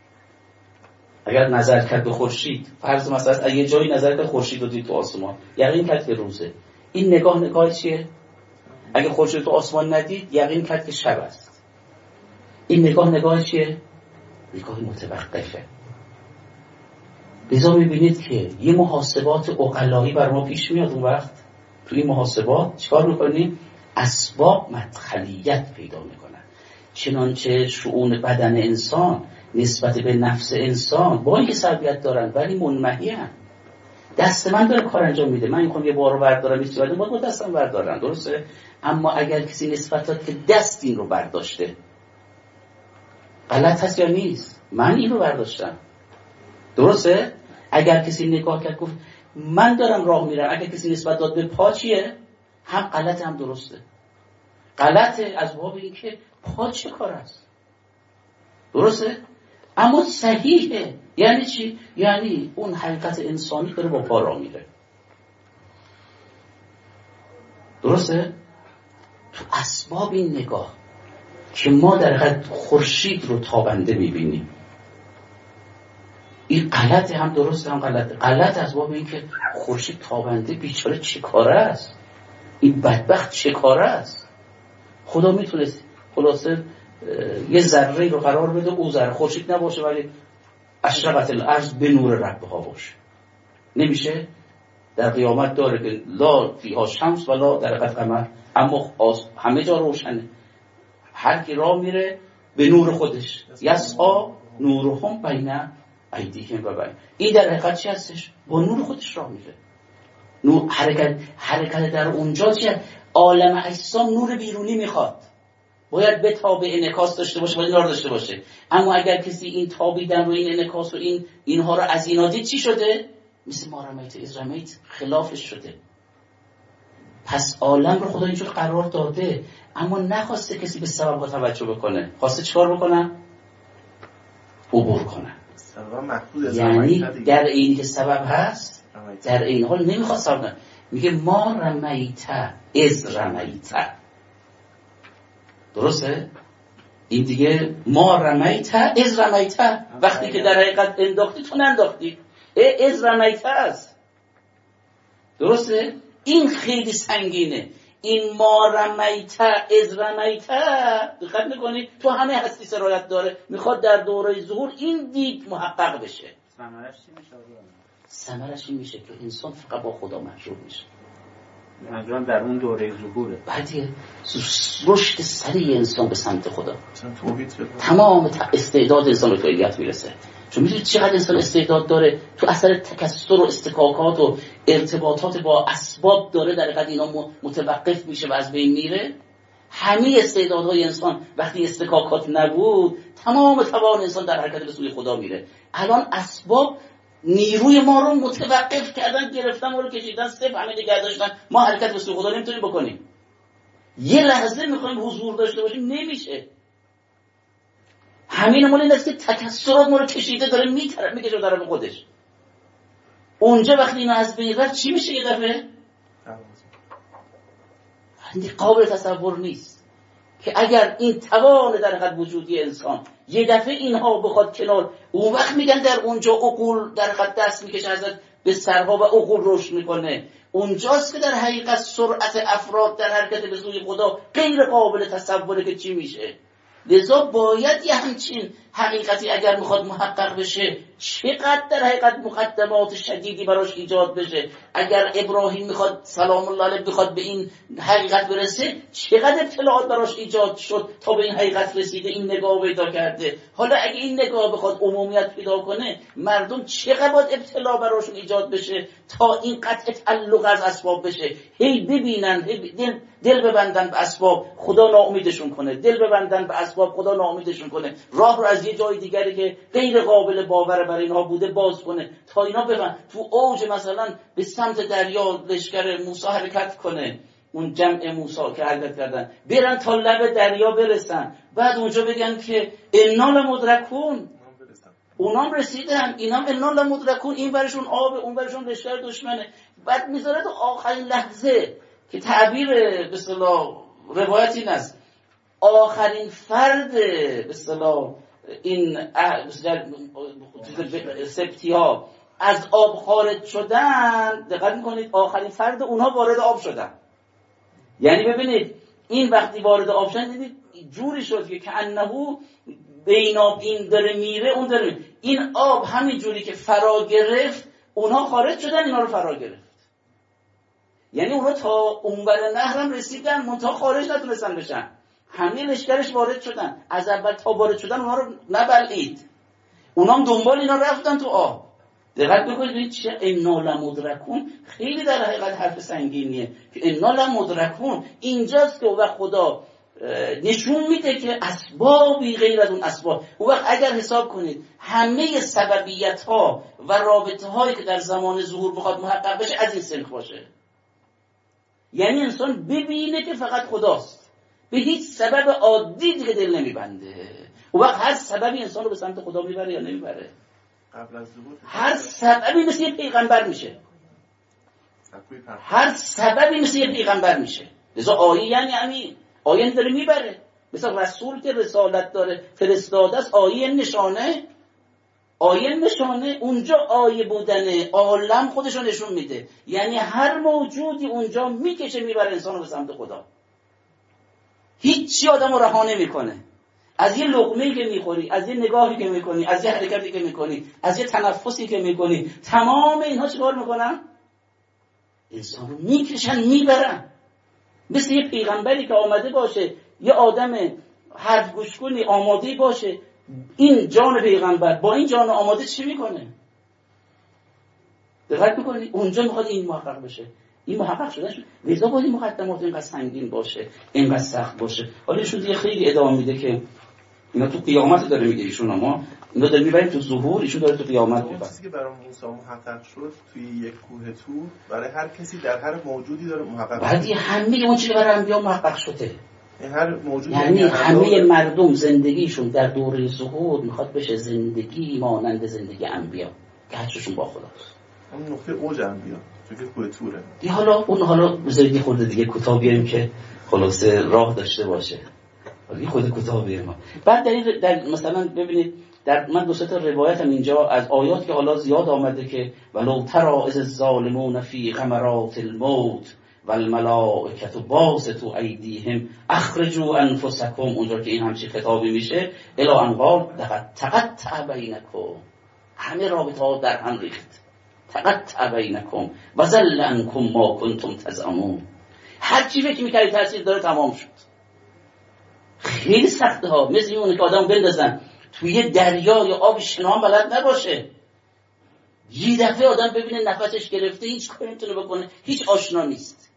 اگر نظر کرد به خورشید، فرض مثلا یه جایی نظر کرد خورشید رو دید تو آسمان، یقین کرد که روزه. این نگاه چیه؟ اگه خورشید تو آسمان ندید، یقین کرد که شب است. این نگاه چیه؟ نگاه متوقفه. لذا میبینید که یه محاسبات عقلایی بر ما پیش میاد. اون وقت تو این محاسبات چیکار میکنیم؟ اسباب مدخلیت پیدا میکنن. چنانچه شؤون بدن انسان نسبت به نفس انسان با اینکه سببیت دارن ولی منمحی هستن. دست من داره کار انجام میده، من میخوام یه بارو بردارم، استفاده با دستم بردارم، درسته؟ اما اگر کسی نسبت داد که دست این رو برداشته، غلط هست یا نیست؟ من این رو برداشتم، درسته؟ اگر کسی نگاه کرد گفت من دارم راه میرم، اگر کسی نسبت داد به پا، چیه؟ هم غلطه هم درسته. غلطه از باب این که پا چه کار است، درسته؟ اما صحیحه. یعنی چی؟ یعنی اون حقیقت انسانی داره با پا راه میره. درسته؟ تو اسباب این نگاه که ما در حقیقت خورشید رو تابنده میبینیم، این غلطه، هم درسته هم غلطه. غلط از باب این که خورشید تابنده بیچاره چه کاره است، این بدبخت چه کاره است. خدا میتونست خلاصه یه ذره رو قرار بده او ذره خورشید نباشه ولی اشرقت الارض به نور ربها باشه. نمیشه؟ در قیامت داره که لا فیها شمس و لا در قد قمر، اما همه جا روشنه، هر کی راه میره به نور خودش. یسعا نورهم بین ایدیهم و بین، این در حقیقت چی هستش؟ با نور خودش راه میره. نور حرکت در اونجا چیه؟ عالم اجسام نور بیرونی میخواد، باید به تابع انعکاس داشته باشه، باید نور داشته باشه. اما اگر کسی این تابیدن و این انعکاس و اینها رو از اینا دید، چی شده؟ مثل ما رمیت از رمیت، خلافش شده. پس عالم رو خدا اینجور قرار داده، اما نخواسته کسی به سبب توجه بکنه، خواسته چکار بکنن؟ عبور کنن. یعنی در این که سبب هست در این حال نمیخواد سبب نه. میگه ما رمیت از رمیت، درسته؟ این دیگه ما رمیت از رمیت، وقتی که در حقیقت انداختی تو ننداختی، از رمیت است، درسته؟ این خیلی سنگینه. این ما رمیت از رمیت، دقت میکنید تو همه هستی سرایت داره، میخواد در دوره ظهور این دید محقق بشه. ثمرش چی میشه؟ ثمرش این میشه که انسان فقط با خدا محشور میشه. منظورم در اون دوره ظهوره. بعدیه رشد سریع انسان به سمت خدا، تمام استعداد انسان به فعلیت میرسه. چون میدونید چقدر انسان استعداد داره، تو اثر تکثر و استکاکات و ارتباطات با اسباب داره در حقیقت اینا متوقف میشه و از بین میره. همه استعدادهای انسان وقتی استکاکات نبود، تمام توان انسان در حرکت به سوی خدا میره. الان اسباب نیروی ما رو متوقف کردن، گرفتن ما رو کشیدن صفر، همه نگه داشتن، ما حرکت به سوی خدا نمیتونیم بکنیم. یه لحظه میخوایم حضور داشته باشیم نمیشه. همین مال این است که تکثرات ما رو کشیده داره میکشه به طرف خودش. اونجا وقتی اینو از بین رفت چی میشه یه دفعه؟ قابل تصور نیست که اگر این توان در حقیقت وجودی انسان یه دفعه اینها بخواد کنار، اون وقت میگن در اونجا عقول در حقیقت دست میکشه ازت به سرها و عقول رشد میکنه. اونجاست که در حقیقت سرعت افراد در حرکت به سوی خدا غیر قابل تصوره که چی میشه. لذا باید یه همچین حقیقتی اگر میخواد محقق بشه، چقدر در حقیقت مقدمات شدیدی براش ایجاد بشه. اگر ابراهیم میخواد سلام الله علیه بخواد به این حقیقت برسه، چقدر ابتلاعات براش ایجاد شد تا به این حقیقت رسیده، این نگاه پیدا کرده. حالا اگه این نگاه بخواد عمومیت پیدا کنه، مردم چقدر باید ابتلا براشون ایجاد بشه تا این قطع تعلق از اسباب بشه، هی ببینن، دل ببندن به اسباب، خدا ناامیدشون کنه، دل ببندن به اسباب، خدا ناامیدشون کنه، راه رو از یه جای دیگری که غیر قابل باور برای اینها بوده باز کنه تا اینا ببند. تو اوج مثلا به سمت دریا لشکر موسی حرکت کنه، اون جمع موسی که حرکت کردن برن تا لب دریا برسن، بعد اونجا بگن که انا لمدرکون، اونام رسیدن، اینام انا لمدرکون، این برشون آب، اون برشون لشکر دشمنه. بعد میذاره تو آخرین لحظه که تعبیر به اصطلاح روایت این است، آخرین فرد به اصطلاح این سبتی ها از آب خارج شدن، دقت میکنید آخرین فرد اونها وارد آب شدن. یعنی ببینید این وقتی وارد آب شدن دیدید جوری شد که کأنه بین آب این داره میره اون داره میره. این آب همین جوری که فرا گرفت اونها خارج شدن، اینا رو فرا گرفت. یعنی اونها تا اونور نهرم رسیدن منتها خارج نتونستن بشن، همه لشکرش وارد شدن. از اول تا وارد شدن اونها رو نبلعید، اونها هم دنبال اینا رفتن تو آب. دقت بکنید چه انا لمدرکون، خیلی در حقیقت حرف سنگینیه که انا لمدرکون. اینجاست که وقت خدا نشون میده که اسبابی غیر از اون اسباب. اون وقت اگر حساب کنید همه سببیت ها و رابطه هایی که در زمان ظهور بخواد محقق بشه از این سنخ باشه، یعنی انسان ببینه که فقط خداست، به هیچ سبب عادی دیگه دل نمیبنده. اون وقت هر سببی انسان رو به سمت خدا میبره یا نمیبره؟ قبل از ظهور هر سببی مثل یه پیغمبر میشه، هر سببی مثل یه پیغمبر میشه. لذا آیه یعنی همین، آیه داره میبره. مثلا رسول که رسالت داره فرستاده است، آیه نشانه، آیه نشانه. اونجا آیه بودن عالم خودشو نشون میده، یعنی هر موجودی اونجا میکشه میبره انسانو به سمت خدا. هیچی آدمو رها نمیکنه. از یه لقمه‌ای که میخوری، از یه نگاهی که میکنی، از یه حرکتی که میکنی، از یه تنفسی که میکنی، تمام اینها چیکار میکنن؟ انسانو میکشن میبرن. مثل یه پیغمبری که آمده باشه، یه آدم حرف گوش کنی آماده باشه، این جان پیغمبر با این جان آماده چی میکنه؟ دقت میکنی؟ اونجا میخواد این محقق بشه، این محقق شده شد. لذا باید این مقدمات اینقدر سنگین باشه، اینقدر سخت باشه. حالا ایشون دیگه خیلی ادامه میده که اینا تو قیامت داره میگه ایشون، اما اینا داره میبریم تو ظهور، ایشون داره تو قیامت میبره. چیزی که برای موسی محقق شد توی یک کوه طور، برای هر کسی در هر موجودی داره محقق. بعد همه اون چیزی برای انبیا محقق شده. هر موجودی، یعنی همه مردم زندگیشون در دوره ظهور میخواد بشه زندگی مانند زندگی انبیا که هرچشون با خداست. اون نقطه اوج انبیا توی کوه طوره. حالا بذارید یه خورده دیگه کوتاه بیاریم که خلاصه راه داشته باشه. حالا خود کوتاه بیاریم. بعد در مثلا ببینید من دو سه تا روایتم اینجا از آیات که حالا زیاد آمده که ولو تری اذ الظالمون فی غمرات الموت والملائکه باسطوا ایدیهم اخرجوا انفسکم، اونجا که این همچین خطابی میشه الی ان قال تقطع بینکم، همه رابطه ها در هم ریخت، تقطع بینکم و ضل عنکم ما کنتم تزعمون. هر چی فکر می‌کردید تاثیر داره تمام شد. خیلی سخته ها، مثل اونه که آدم بندازن توی یه دریا یا آب شنام بلد نباشه، یه دفعه آدم ببینه نفسش گرفته، هیچ کاری نمیتونه بکنه، هیچ آشنا نیست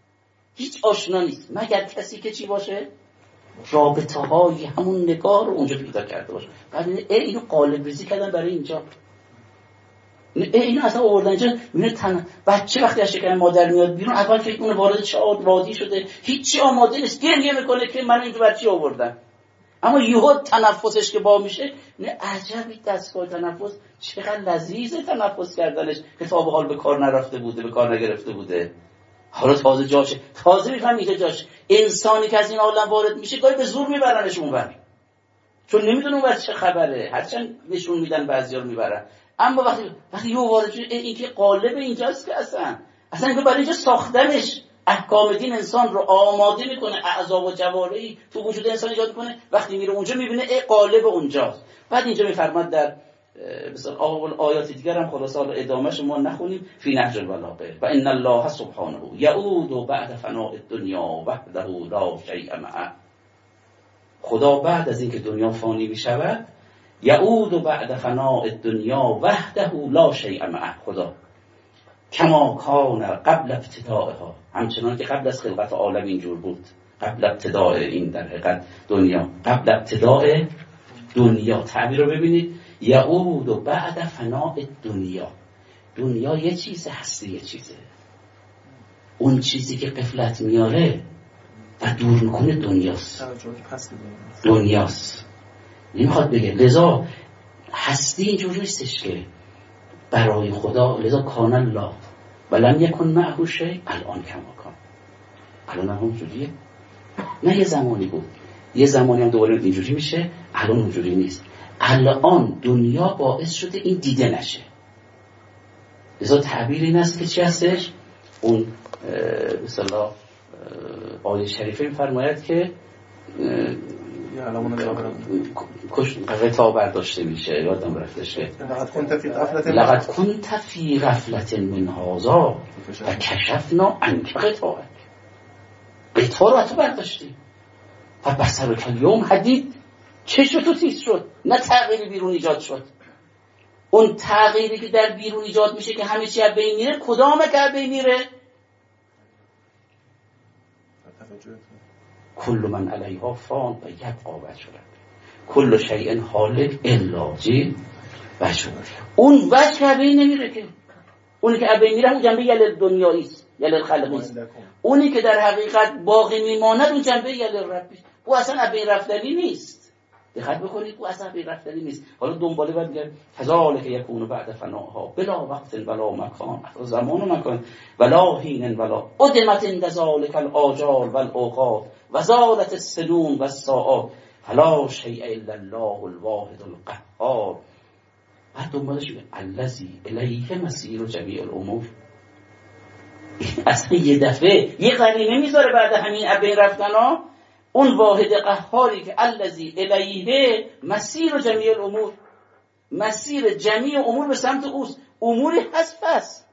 مگر کسی که چی باشه؟ رابطه های همون نگاه رو اونجا پیدا کرده باشه. بعد اینو قالب ریزی کردن برای اینجا، اینو اصلا آوردن اینجا. میبینه بچه وقتی از شکم مادر میاد بیرون، اول فکر کنه وارد چه وادی شده، هیچی آماده نیست، گریه میکنه که من اینجا بچه آوردن. اما یهو تنفسش که با میشه، نه عجبی دستگاه تنفس چقدر لذیذه تنفس کردنش که تا به حال به کار نرفته بوده، به کار نگرفته بوده. حالا تازه جاشه، تازه میفهمی که جاشه. انسانی که از این عالم وارد میشه گاهی به زور میبرنش اونور، چون نمیدونه اونور چه خبره، هرچند نشون میدن بعضیا رو میبرن. اما وقتی یه وارد شده، این که قالب اینجاست که اصلا اینکه برای اینجا ساختنش احکام دین انسان رو آماده میکنه، اعضا و جوارحی تو وجود انسان ایجاد میکنه. وقتی میره اونجا میبینه قالب اونجاست. بعد اینجا میفرماد در مثلا آیات دیگر هم خلاص حالا ادامهش ما نخونیم، فی نهج البلاغه و ان الله سبحانه یعود بعد فناء الدنیا وحده لا شیء معه. خدا بعد از اینکه دنیا فانی میشود، یعود بعد فناء الدنیا وحده لا شیء معه، خدا کما کان قبل ابتدائها، همچنان که قبل از خلقت عالم اینجور بود، قبل ابتداء این در حقیقت دنیا، قبل ابتداء دنیا. تعبیر رو ببینید، یعود بعد فناء الدنیا. دنیا یه چیزه، هستی یه چیزه. اون چیزی که غفلت میاره و دور میکنه دنیاست. نمیخواد بگه. لذا هستی اینجور نیستش که برای خدا، لذا کان الله ولم یکن معه شیء، الان کما کان. الان هم اونجوریه؟ نه یه زمانی بود، یه زمانی هم دوباره اینجوری میشه، الان اونجوری نیست. الان دنیا باعث شده این دیده نشه. لذا تعبیر این است که چی هستش؟ اون مثلا آیه شریفه میفرماید که غطا برداشته میشه، یادم رفتش که لقد کنت فی غفلت من هذا و کشفنا عنک غطاءک. غطا رو تو برداشتی و بصرک الیوم حدید، چشم تو تیز شد. نه تغییری بیرون ایجاد شد. اون تغییری که در بیرون ایجاد میشه که همه چی از بین میره، کدامه که از بین میره؟ کل من علیها فان و یبقی وجه ربک کل شیء هالک الا وجهه. اون وجه از بین نمیره که. اونی که از بین میره اون جنبه یل دنیایی است، یل خلقی است. اونی که در حقیقت باقی میماند اون جنبه یل ربی، او اصلا از بین رفتنی نیست. دقت بکنید او اصلا بی رفتنی نیست. حالا دنباله باید میگه کذالک یکون بعد فناها بلا وقت ولا مکان، زمان و مکان ولا حین ولا قدمت عند ذلک الاجال والاوقات و زالت السنون والساعات فلا شیء الا الله الواحد القهار. بعد دنبالش میگه الذی الیه مسیر جمیع الامور. اصلا یه دفعه یه قرینه میذاره بعد همین ابین رفتنا، اون واحد قهاری که الذی الیه مسیر جمیع الامور، مسیر جمیع امور به سمت اوست. اموری هست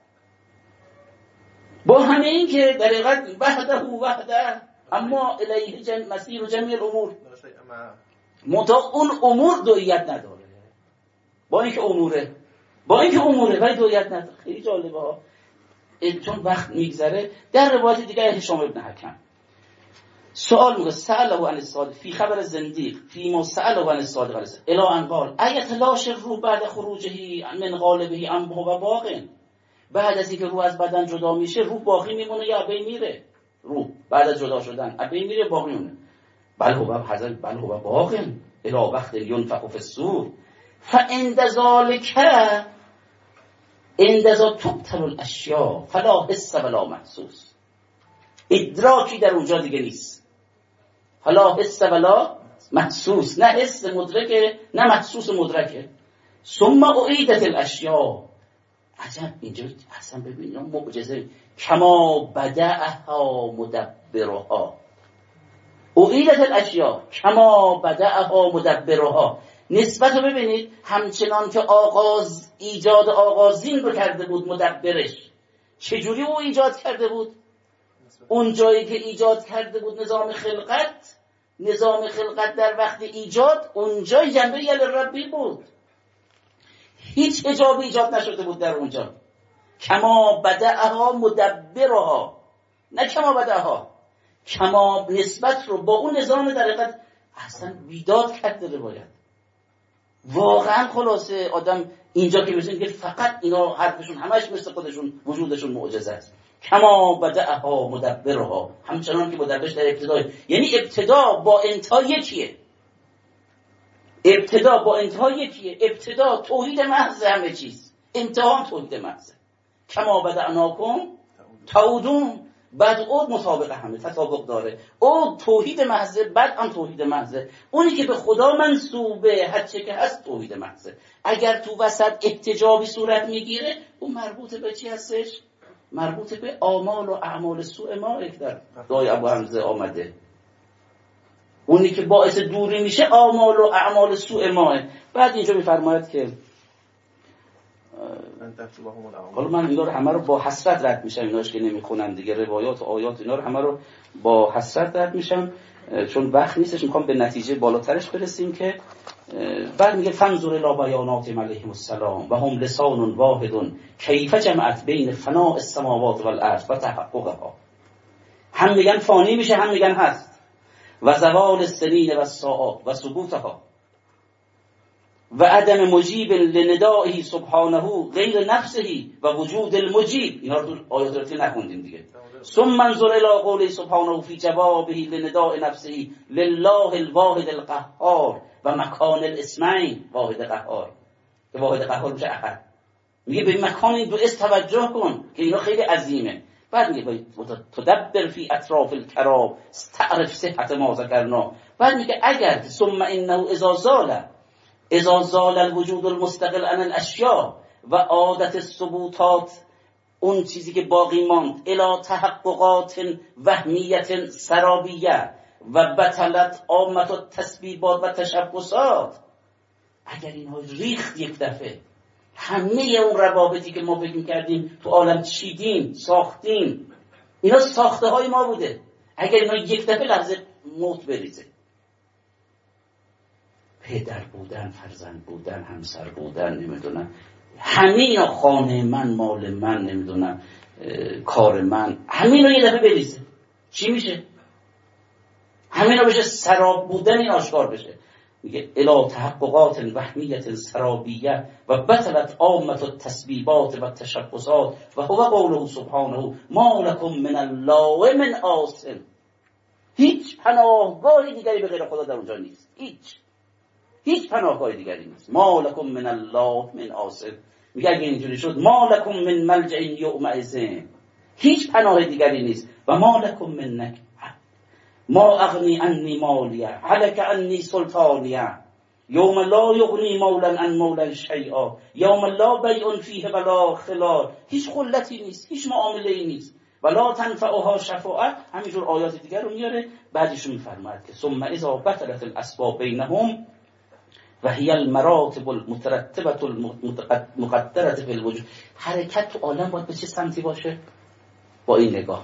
با همه این که در حقیقت وحده اما الیه مسیر جمیع الامور، منتها اون امور دویت نداره. با اینکه اموره ولی دویت نداره. خیلی جالبه ها. چون وقت میگذره در روایت دیگه هشام ابن حکم سوال میگه سأله عن الصادق فی خبر زندیق فی ما سأله عن الصادق الی ان قال ایتلاش الروح بعد خروجه من قالبه ام هو باقی. بعد از اینکه روح از بدن جدا میشه روح باقی میمونه یا ابی میره؟ روح بعد از جدا شدن ابی میره باقی میمونه. بل هو باقی الی وقت ينفخ فی الصور فعند ذلک اندازا تبطل الاشیاء فلا حس ولا محسوس. ادراکی در اونجا دیگه نیست. فلا حس ولا محسوس، نه حس مدرکه نه محسوس مدرکه. ثم اعیدت الاشیاء. عجب اینجا اصلا ببینید معجزه. کما بدأها مدبرها. اعیدت الاشیاء کما بدأها مدبرها. نسبت رو ببینید همچنان که ایجاد آغازین رو کرده بود مدبرش، چجوری او ایجاد کرده بود؟ اون جایی که ایجاد کرده بود نظام خلقت در وقت ایجاد اونجای جنبه یل ربی بود، هیچ حجابی ایجاد نشده بود در اونجا. کما بدأها مدبرها، نه کما بدأها، کما نسبت رو با اون نظام در حقیقت اصلا بیداد کرده روایت. واقعا خلاصه آدم اینجا که بشین که فقط اینا حرفشون همش مثل خودشون وجودشون معجزه است. کما بدأها مدبرها، همچنان که مدبرش در ابتدای، یعنی ابتدا با انتها یکیه. ابتدا توحید محض همه چیز، انتها هم توحید محض. کما بدأناکم تعودون، بعد او مطابق همه تطابق داره. او توحید محضه، بعد هم توحید محضه. اونی که به خدا منسوبه هرچه که هست توحید محضه. اگر تو وسط احتجابی صورت میگیره اون مربوط به چی هستش؟ مربوط به آمال و اعمال سوء ما که در دعای ابو حمزه آمده. اونی که باعث دوری میشه آمال و اعمال سوء ما. بعد اینجا میفرماید که حالا من اینا رو همه رو با حسرت رد میشم، ایناش که نمیخونم دیگه، روایات و آیات اینا رو همه رو با حسرت رد میشم چون وقت نیستش. میخوام به نتیجه بالاترش برسیم که بعد میگه فنظر الی بیانات علیهم السلام و هم لسان واحد کیف جمعت بین فناء السماوات والارض و تحققها. هم میگن فانی میشه هم میگن هست. و زوال السنین و الساعات و ثبوتها و عدم مجیب لندائه سبحانه غیر نفسه و وجود المجیب. اینا رو تو آیات رو نخوندیم دیگه. ثم انظر الی قوله سبحانه فی جوابه لنداء نفسه لله الواحد القهار و مکان الاسمین واحد قهار، که واحد قهار میشه احد. میگه به مکان این دو اسم توجه کن که اینا خیلی عظیمه. بعد میگه تدبر فی اطراف الکرام استعرف صحت ما ذکرنا. بعد میگه اگر ثم انه اذا زال الوجود المستقل عن الاشیاء و عادت الثبوتات، اون چیزی که باقی ماند، الی تحققات وهمیت سرابیه و بطلت عامت التسبیبات و تشبثات. اگر اینها ریخت یک دفعه، همه اون روابطی که ما فکر می‌کردیم تو عالم چیدیم ساختیم، اینا ساخته های ما بوده، اگر اینا یک دفعه لحظه موت بریزه، پدر بودن، فرزند بودن، همسر بودن، نمیدونم همه اینا، خانه من، مال من، نمیدونم کار من، همه اینا یه دفعه بریزه، چی میشه؟ همه اینا بشه سراب بودن، این آشکار بشه. میگه الی تحققات وهمیت سرابیه و بطلت عامت التسبیبات و تشبثات و هو قوله سبحانه ما لکم من الله من عاصم. هیچ پناهگاهی دیگری به غیر خدا در اونجا نیست، هیچ. هیچ پناهگاه دیگری نیست. ما لکم من الله من عاصم. میگه اگه اینجوری شد ما لکم من ملجأ یومئذ، هیچ پناه دیگری نیست. و ما لکم من نک ما اغنی عنی مالیه هلک عنی سلطانیه یوم لا یغنی مولا عن مولا شیئا یوم لا بیع فیه ولا خلال. هیچ خلتی نیست، هیچ معامله‌ای نیست. ولا تنفعها شفاعه. همینجور آیات دیگر رو میاره. بعدش میفرماید که ثم اذا بطلت الاسباب بینهم و هی المراتب المترتبه المقدره فی الوجود. حرکت تو عالم باید به چه سمتی باشه؟ با این نگاه.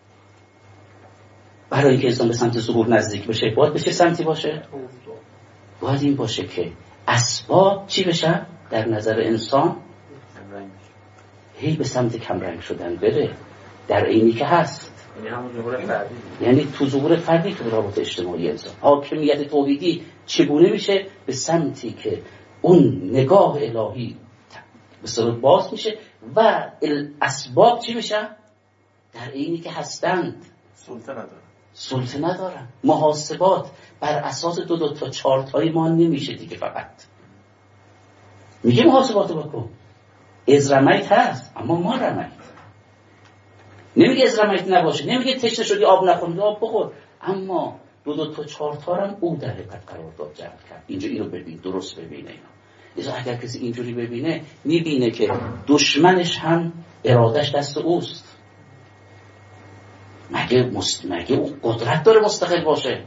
برای اینکه انسان به سمت ظهور نزدیک بشه باید به چه سمتی باشه؟ باید این باشه که اسباب چی بشن؟ در نظر انسان هی به سمت کمرنگ شدن بره، در عینی که هست. یعنی همون ظهور فردی، یعنی تو ظهور فردی تو رابطه اجتماعی انسان حاکمیت توحیدی چگونه میشه؟ به سمتی که اون نگاه الهی به صورت باز میشه و اسباب چی میشن؟ در عینی که هستند سلطه ندارن. محاسبات بر اساس دو تا چارتایی ما نمیشه دیگه. فقط میگه محاسباتو بکن. از رمیت هست اما ما رمیت. نمیگه از رمیت نباشه، نمیگه تشنه شدی آب نخوری آب بخور، اما دو تا چارتا هم او در حقیقت قرار داد جمع کرد. اینجا اینو ببین، درست ببینه اینا. اگر کسی اینجوری ببینه میبینه که دشمنش هم ارادش دست اوست. مگه او قدرت داره مستقل باشه؟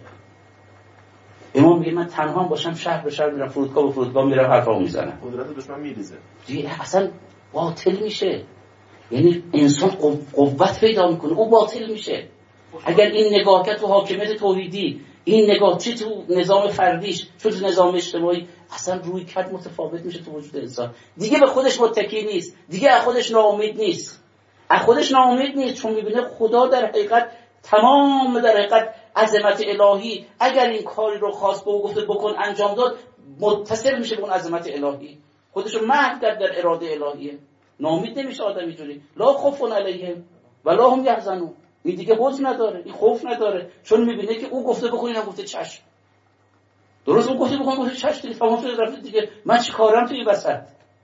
امام میگه من تنها باشم شهر به شهر میرم، فرودگاه به فرودگاه میرم، حرفامو میزنم. قدرت دشمن میریزه دیگه اصلا باطل میشه. یعنی انسان قوت پیدا میکنه، او باطل میشه. اگر این نگاه کرد تو حاکمیت توحیدی، این نگاه چه تو نظام فردیش چه تو نظام اجتماعی، اصلا روی کرد متفاوت میشه تو وجود انسان. دیگه به خودش متکی نیست، دیگه از خودش ناامید نیست. از خودش ناامید نیست چون میبینه خدا در حقیقت تمام در حقیقت عظمت الهی، اگر این کاری رو خواست به او گفته بکن انجام داد، متصل میشه به اون عظمت الهی، خودشو محو کرد در اراده الهیه. ناامید نمیشه آدم اینجوری. لا خوف علیهم ولا هم یحزنون. این دیگه حزن نداره، این خوف نداره، چون میبینه که او گفته بکن اینم گفته چشم. درست اون گفته بکن گفته چشم دیگه، تمام شده رفته دیگه. من چه کارم تو این وسط؟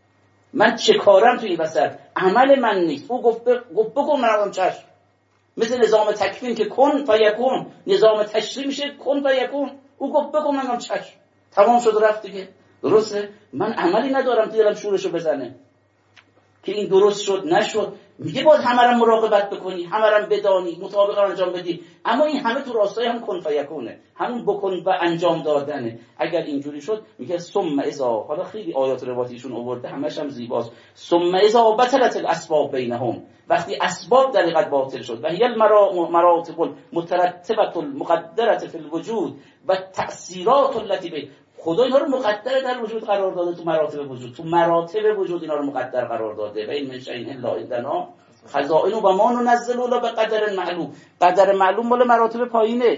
من چه کارم تو این وسط؟ عمل من نیست. او گفت بکن منم چشم. مثل نظام تکوین که کن فیکون، نظام تشریع میشه کن فیکون. او گفت بکن منم چشم. تمام شد رفت دیگه. درسته؟ من عملی ندارم که دلم شورشو بزنه که این درست شد نشد. میگه باید همه را مراقبت بکنی، همه را بدانی، مطابق انجام بدی، اما این همه تو راستای هم کن فیکونه، همون بکن و انجام دادنه. اگر اینجوری شد میگه ثم اذا، حالا خیلی آیات روایتیشون آورده همش هم زیباست، ثم اذا بطلت الاسباب بینهم، وقتی اسباب در حقیقت باطل شد و هی المراتب المترتبه المقدره فی الوجود و تأثیرات التي خدا اینا رو مقدر در وجود قرار داده، تو مراتب وجود، تو مراتب وجود اینا رو مقدر قرار داده. و این من شیء الا عندنا خزائن و ما ننزل الا بقدر معلوم. قدر معلوم مال مراتب پایینه،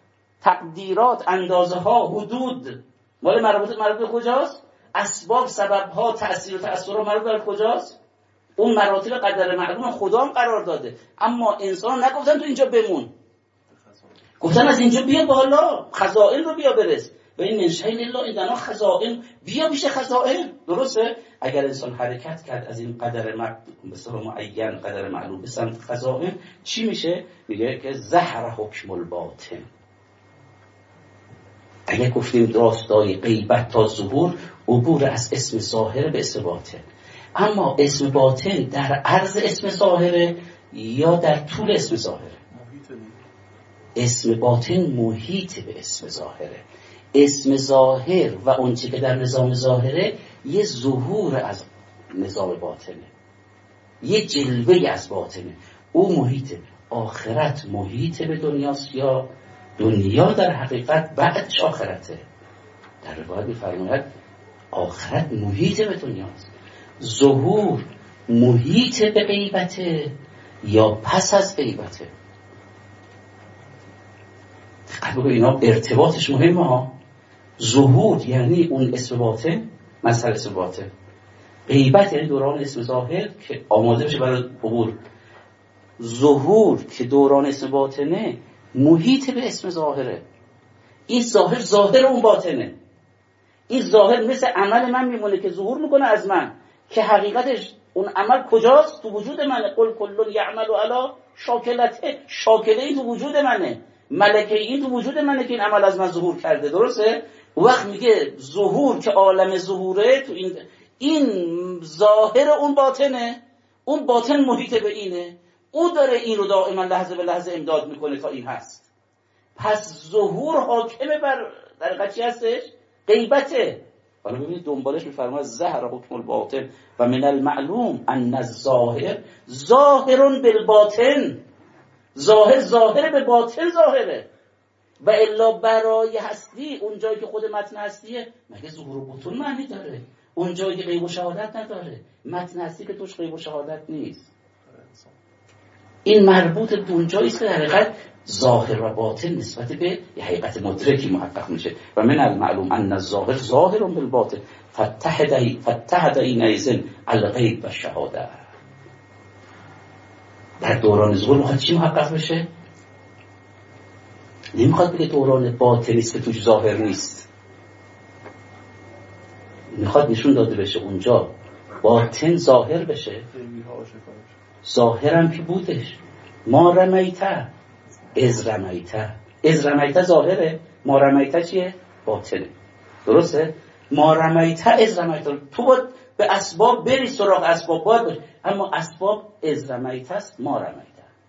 تقدیرات، اندازه ها، حدود مال مراتب کجاست؟ اسباب، سبب ها، تأثیر و تأثیر مربوط به کجاست؟ اون مراتب قدر معلوم خدا هم قرار داده. اما انسان نگفتن تو اینجا بمون، گفتن از اینجا بیا بالا، خزائن رو بیا برس. و این من شیء الا عندنا خزائن، بیا میشه خزائن. درسته؟ اگر انسان حرکت کرد از این قدر معین، قدر معلوم به سمت خزائن، چی میشه؟ میگه که ظهر حکم الباطن. اگر گفتیم راستای غیبت تا ظهور، عبور از اسم ظاهر به اسم باطن. اما اسم باطن در عرض اسم ظاهره یا در طول اسم ظاهره؟ اسم باطن محیط به اسم ظاهره. اسم ظاهر و اون چی که در نظام ظاهره یه ظهور از نظام باطنه، یه جلوه از باطنه. او محیط آخرت محیط به دنیاست یا دنیا در حقیقت بعدش آخرته؟ در روایت می‌فرماید آخرت محیط به دنیاست. ظهور محیط به غیبته یا پس از غیبته؟ بگو اینا ارتباطش مهمه ها. ظهور یعنی اون اسم باطن، مسئله اسم باطن. غیبت یعنی دوران اسم ظاهر که آماده بشه برای عبور. ظهور که دوران اسم باطنه محیط به اسم ظاهره. این ظاهر اون باطنه. این ظاهر مثل عمل من میمونه که ظهور میکنه از من، که حقیقتش اون عمل کجاست؟ تو وجود منه. قل کل یعمل علی شاکلته، شاکله این تو وجود منه، ملکه این تو وجود منه که این عمل از من ظهور کرده. درسته؟ وقت میگه ظهور که عالم ظهوره، تو این ظاهر اون باطنه، اون باطن محیط به اینه، او داره این رو دائما لحظه به لحظه امداد میکنه تا این هست. پس ظهور حاکمه بر در حقیقت چی هستش؟ غیبته. حالا ببینید دنبالش میفرماید ظهر حکم الباطن و من المعلوم ان الظاهر ظاهر بالباطن. ظاهر به باطن ظاهره. و الا برای هستی اون جایی که خود متن هستیه مگه ظهور و بطون معنی داره؟ اون جایی که غیب و شهادت نداره، متن هستی که توش غیب و شهادت نیست. این مربوط به اون جایی است که در حقیقت ظاهر و باطن نسبت به یه حقیقت مدرکی محقق میشه. و من المعلوم ان الظاهر ظاهر بالباطن فتحت اینئذ الغیب و شهاده. در دوران ظهور میخواد چی محقق بشه؟ نمیخواد بگه دوران باطنی است که توش ظاهر نیست، میخواد نشون داده بشه اونجا باطن ظاهر بشه، ظاهرم که بودش. ما رمیته از رمیته، از رمیته ظاهره، ما رمیته چیه؟ باطنه. درسته؟ ما رمیته از رمیته. تو باید به اسباب بری، سراغ اسباب باید بری، اما اسباب از رمیته است، ما رمیته.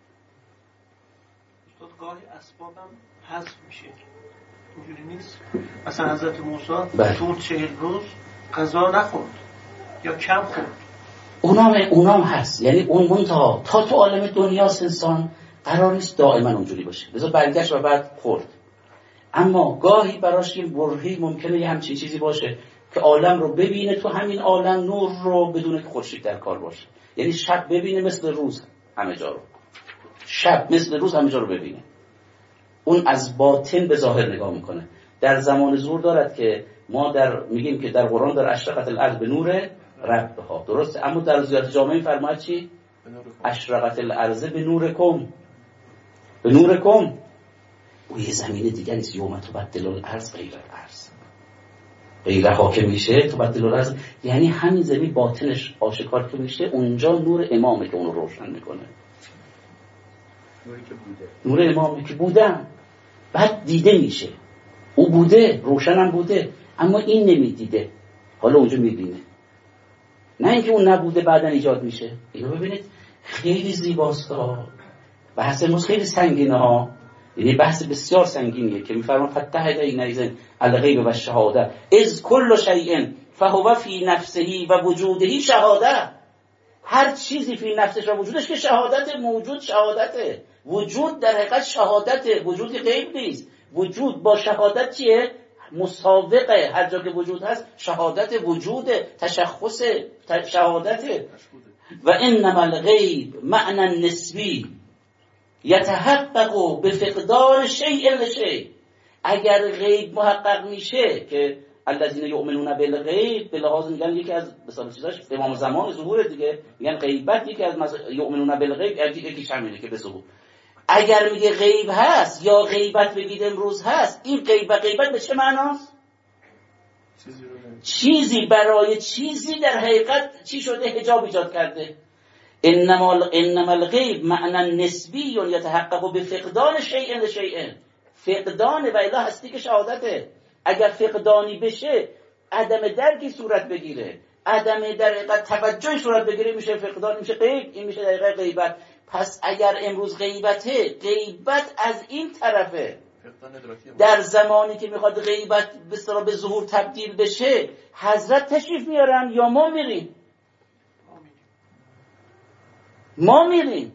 گاهی اسبابم حذف میشه، اینجوری نیست؟ مثلا حضرت موسی تو 40 روز غذا نخورد یا کم خورد، اونام هست. یعنی اون تا تو عالم دنیاست انسان قرار نیست دائما اونجوری باشه، بذار برگشت و بعد خورد. اما گاهی براش این برهی ممکنه یه همچین چیزی باشه که عالم رو ببینه، تو همین عالم نور رو بدونه که خورشید در کار باشه. یعنی شب ببینه مثل روز همه جا رو، شب مثل روز همه جا رو ببینه. اون از باطن به ظاهر نگاه میکنه. در زمان ظهور دارد که ما میگیم که در قرآن در اشرقت الارض به نور ربها، درسته؟ اما در زیارت جامعه میفرماید چی؟ اشرقت الارض به نورکم، به نورکم. او یه زمینه دیگه نیست. یوم تبدل الارض غیر الارض، غیر حاکم میشه تبدل الارض، یعنی همین زمین باطنش آشکار که میشه، اونجا نور امامه که اونو روشن میکنه. نور امامی که بودم بعد دیده میشه، او بوده روشنم بوده، اما این نمیدیده، حالا اونجا میبینه. نه اینکه اون نبوده بعدن ایجاد میشه. اینو ببینید خیلی زیباست ها، بحث امروز خیلی سنگینه ها، یعنی بحث بسیار سنگینیه که میفرمان فتحت اینئذ الغیب و شهاده از کل شیء فهو فی نفسه و وجوده شهاده. هر چیزی فی نفسش و وجودش که شهادت، موجود شهادته، وجود در حقیقت شهادته، وجود غیب نیست. وجود با شهادت چیه؟ مسابقه. هر جا که وجود هست شهادت وجود، تشخص شهادت. و انما الغیب معنی نسبی یتحقق بفقدان شیء لشیء. اگر غیب محقق میشه که الذین یؤمنون بالغیب، به لحاظ میگن یکی از مثلا چیزاش امام زمان ظهور دیگه، میگن غیبت یکی از یؤمنون بالغیب یکیش همینه که به ظهور. اگر میگه غیب هست یا غیبت بگید امروز هست، این غیبت به چه معناست؟ چیزی برای چیزی در حقیقت چی شده؟ حجاب ایجاد کرده. انما الغیب معنی نسبی یتحقق بفقدان شیء لشیء. فقدان و الا هستی که شهادته. اگر فقدانی بشه عدم درکی صورت بگیره، عدم در حقیقت توجه صورت بگیره، میشه فقدان، میشه غیب، این میشه در حقیقت غیبت. پس اگر امروز غیبته، غیبت از این طرفه. در زمانی که میخواد غیبت به ظهور تبدیل بشه، حضرت تشریف میارن یا ما میریم؟ ما میریم.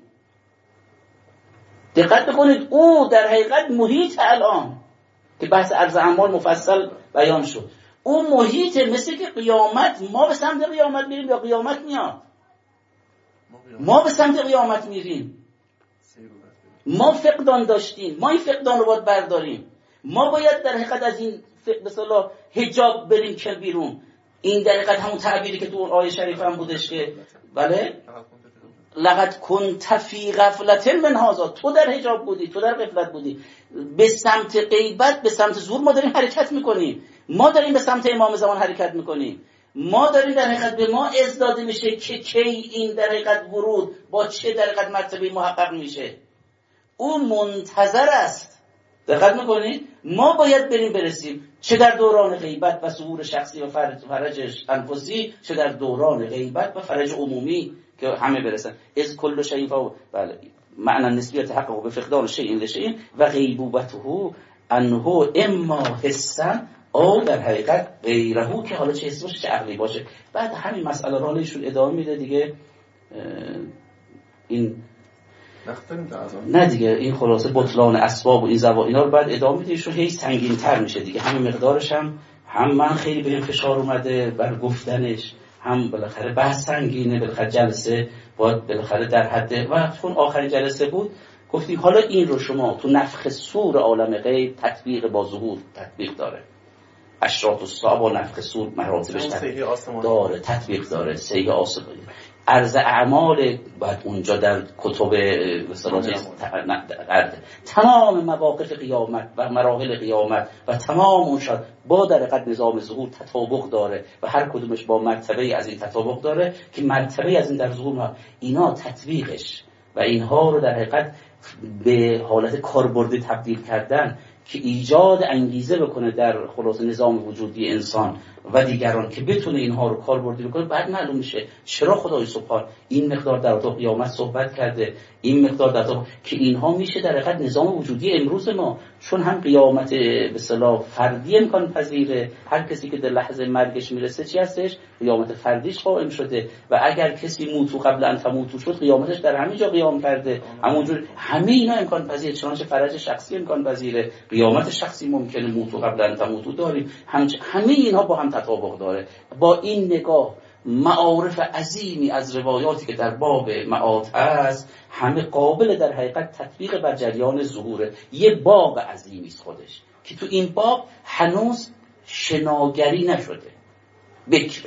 دقت بکنید، او در حقیقت محیط الان که بحث عرض اعمال مفصل بیان شد، او محیط مثل که قیامت، ما به سمت قیامت میریم یا قیامت میاد؟ ما به سمت قیامت میریم. ما فقدان داشتیم، ما این فقدان رو باید برداریم. ما باید در حقیقت از این مثلا حجاب بریم که بیرون. این در حقیقت همون تعبیری که تو اون آیه شریف هم بودش که بله لقد كنت فی غفلت من هذا، تو در حجاب بودی، تو در غفلت بودی. به سمت غیبت، به سمت ظهور ما داریم حرکت میکنیم، ما داریم به سمت امام زمان حرکت میکنیم، ما داریم در حقیقت به ما ازداده میشه که کی این در حقیقت ورود با چه در حقیقت مرتبه محقق میشه. او منتظر است. دقت میکنید؟ ما باید برسیم، چه در دوران غیبت و ظهور شخصی و فرج انفسی، چه در دوران غیبت و فرج عمومی که همه برسن. از کل شیء بله معنی نسبیت حقه به فقدان شیء لشیء و غیبوبته انه اما حسا او در حقیقت غیره، که حالا چه حسی باشه چه عقلی باشه. بعد همین مسئله رو ایشون ادامه میده دیگه. این نه دیگه این خلاصه بطلان اسباب و این زوا اینا رو بعد ادامه میده ایشون، هی سنگین تر میشه دیگه. همین مقدارش هم من خیلی بهم فشار اومده بر گفتنش، هم بالاخره بحث سنگینه، بالاخره جلسه باید بالاخره در حد و چون آخرین جلسه بود گفتیم حالا این رو شما تو نفخ صور عالم غیب تطبیق با ظهور تطبیق داره، اشراط الساعه با نفخ صور مراتبش داره، تطبیق داره، سیح آسمانی، عرض اعمال باید اونجا در کتب مثلا تمام مواقف قیامت و مراحل قیامت و تمام اون شد با در حقیقت نظام ظهور تطابق داره و هر کدومش با مرتبه از این تطابق داره که مرتبه از این در ظهور اینا تطبیقش و اینها رو در حقیقت به حالت کاربردی تبدیل کردن که ایجاد انگیزه بکنه در خلاص نظام وجودی انسان و دیگران که بتونه اینها رو کاربردی بکنه. بعد معلوم میشه چرا خدای سبحان این مقدار در اتاق قیامت صحبت کرده، این مقدار در اتاق که اینها میشه در حقیقت نظام وجودی امروز ما، چون هم قیامت به اصطلاح فردی امکان پذیره، هر کسی که در لحظه مرگش میرسه چی هستش؟ قیامت فردیش قائم شده و اگر کسی موتو قبل ان تموتو شد قیامتش در همین جا قیام کرده، همونجور همه اینا امکان پذیره، چنانچه فرج شخصی امکان پذیره، قیامت شخصی ممکنه، موتو قبل ان تموتو داریم، همه اینها با هم تطابق داره. با این نگاه معارف عظیمی از روایاتی که در باب معاد هست همه قابل در حقیقت تطبیق بر جریان ظهوره. یه باب عظیمی است خودش که تو این باب هنوز شناگری نشده، بکره.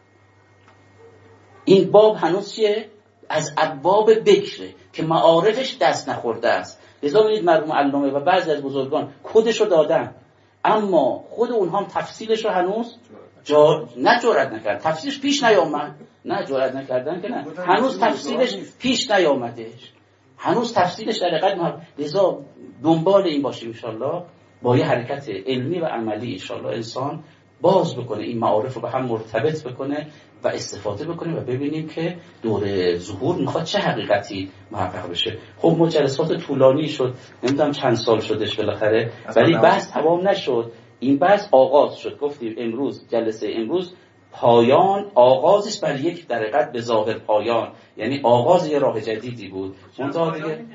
این باب هنوز چیه؟ از ابواب بکره که معارفش دست نخورده است. لذا ببینید مرحوم علامه و بعضی از بزرگان کدش رو دادن، اما خود اونها هم تفصیلش رو هنوز جرأت نکردن، تفصیلش پیش نیامد، نه جرأت نکردن که نه، هنوز تفصیلش پیش نیامدش، هنوز تفصیلش در حقیقت. لذا دنبال این باشیم انشالله با یه حرکت علمی و عملی انشالله انسان باز بکنه این معارف رو به هم مرتبط بکنه و استفاده بکنیم و ببینیم که دور ظهور میخواد چه حقیقتی محقق بشه. خب ما جلسات طولانی شد، نمیدونم چند سال شدش بالاخره، ولی بحث تمام نشد. این بحث آغاز شد، گفتیم امروز جلسه امروز پایان آغازش بر یک در حقیقت به ظاهر پایان، یعنی آغاز یه راه جدیدی بود. منتها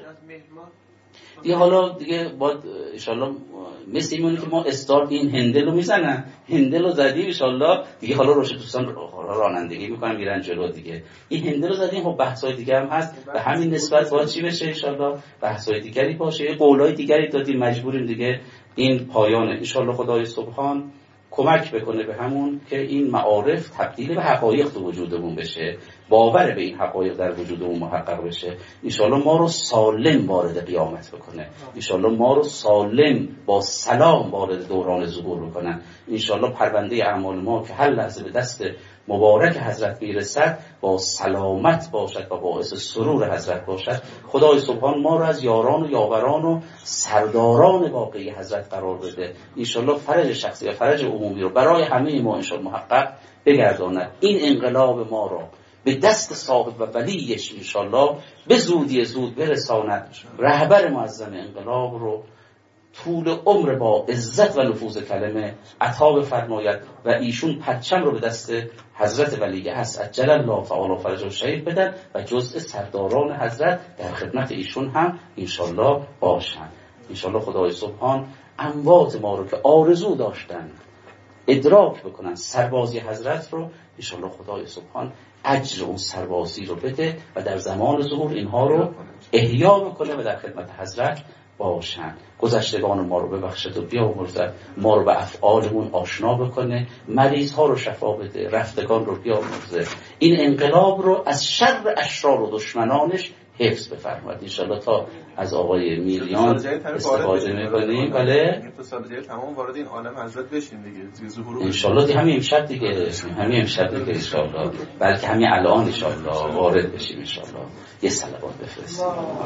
دیگه حالا دیگه باید انشالله مثل اینه که ما استارت این هندل رو میزنن، هندل رو زدیم انشالله دیگه، حالا روش دوستان رانندگی میکنن میرن جلو دیگه، این هندل رو زدیم. خب بحث‌های دیگه هم هست و همین نسبت باید چی بشه انشالله، بحث‌های دیگری باشه، قولای دیگری دادیم، مجبوریم دیگه این پایانه. انشالله خدای سبحان کمک بکنه به همون که این معارف تبدیل به حقایق تو وجودمون بشه، باور به این حقایق در وجودمون محقق بشه. انشالله ما رو سالم وارد قیامت بکنه، انشالله ما رو سالم با سلام وارد دوران ظهور بکنن. انشالله پرونده اعمال ما که هر لحظه به دست مبارک حضرت میرسد با سلامت باشد و باعث سرور حضرت باشد. خدای سبحان ما رو از یاران و یاوران و سرداران واقعی حضرت قرار بده. انشالله فرج شخصی و فرج عمومی رو برای همه ما انشالله محقق بگرداند. این انقلاب ما رو به دست صاحب و ولیش انشالله به زودی زود برساند. رهبر معظم انقلاب رو طول عمر با عزت و نفوذ کلمه عطا بفرماید و ایشون پرچم رو به دست حضرت ولی هست عجل الله تعالی فرجه شهید بدن و جزء سرداران حضرت در خدمت ایشون هم انشالله باشن. انشالله خدای سبحان اموات ما رو که آرزو داشتن ادراک بکنن سربازی حضرت رو، انشالله خدای سبحان اجر اون سربازی رو بده و در زمان ظهور اینها رو احیا بکنه و در خدمت حضرت باشن. گذشتگان ما رو ببخشد و بیامرزد، ما رو به افعالمون آشنا بکنه، مریض ها رو شفا بده، رفتگان رو بیامرزه، این انقلاب رو از شر اشرار و دشمنانش حفظ بفرماید. انشالله تا از آقای میلیان استفاده میکنیم. بله سال جدید تمام وارد این عالم حضرت بشین دیگه، ظهور انشالله دیگه همین امشب دیگه انشالله، بلکه همین الان انشالله وارد بشیم. انشالله یه صلوات بفرستیم.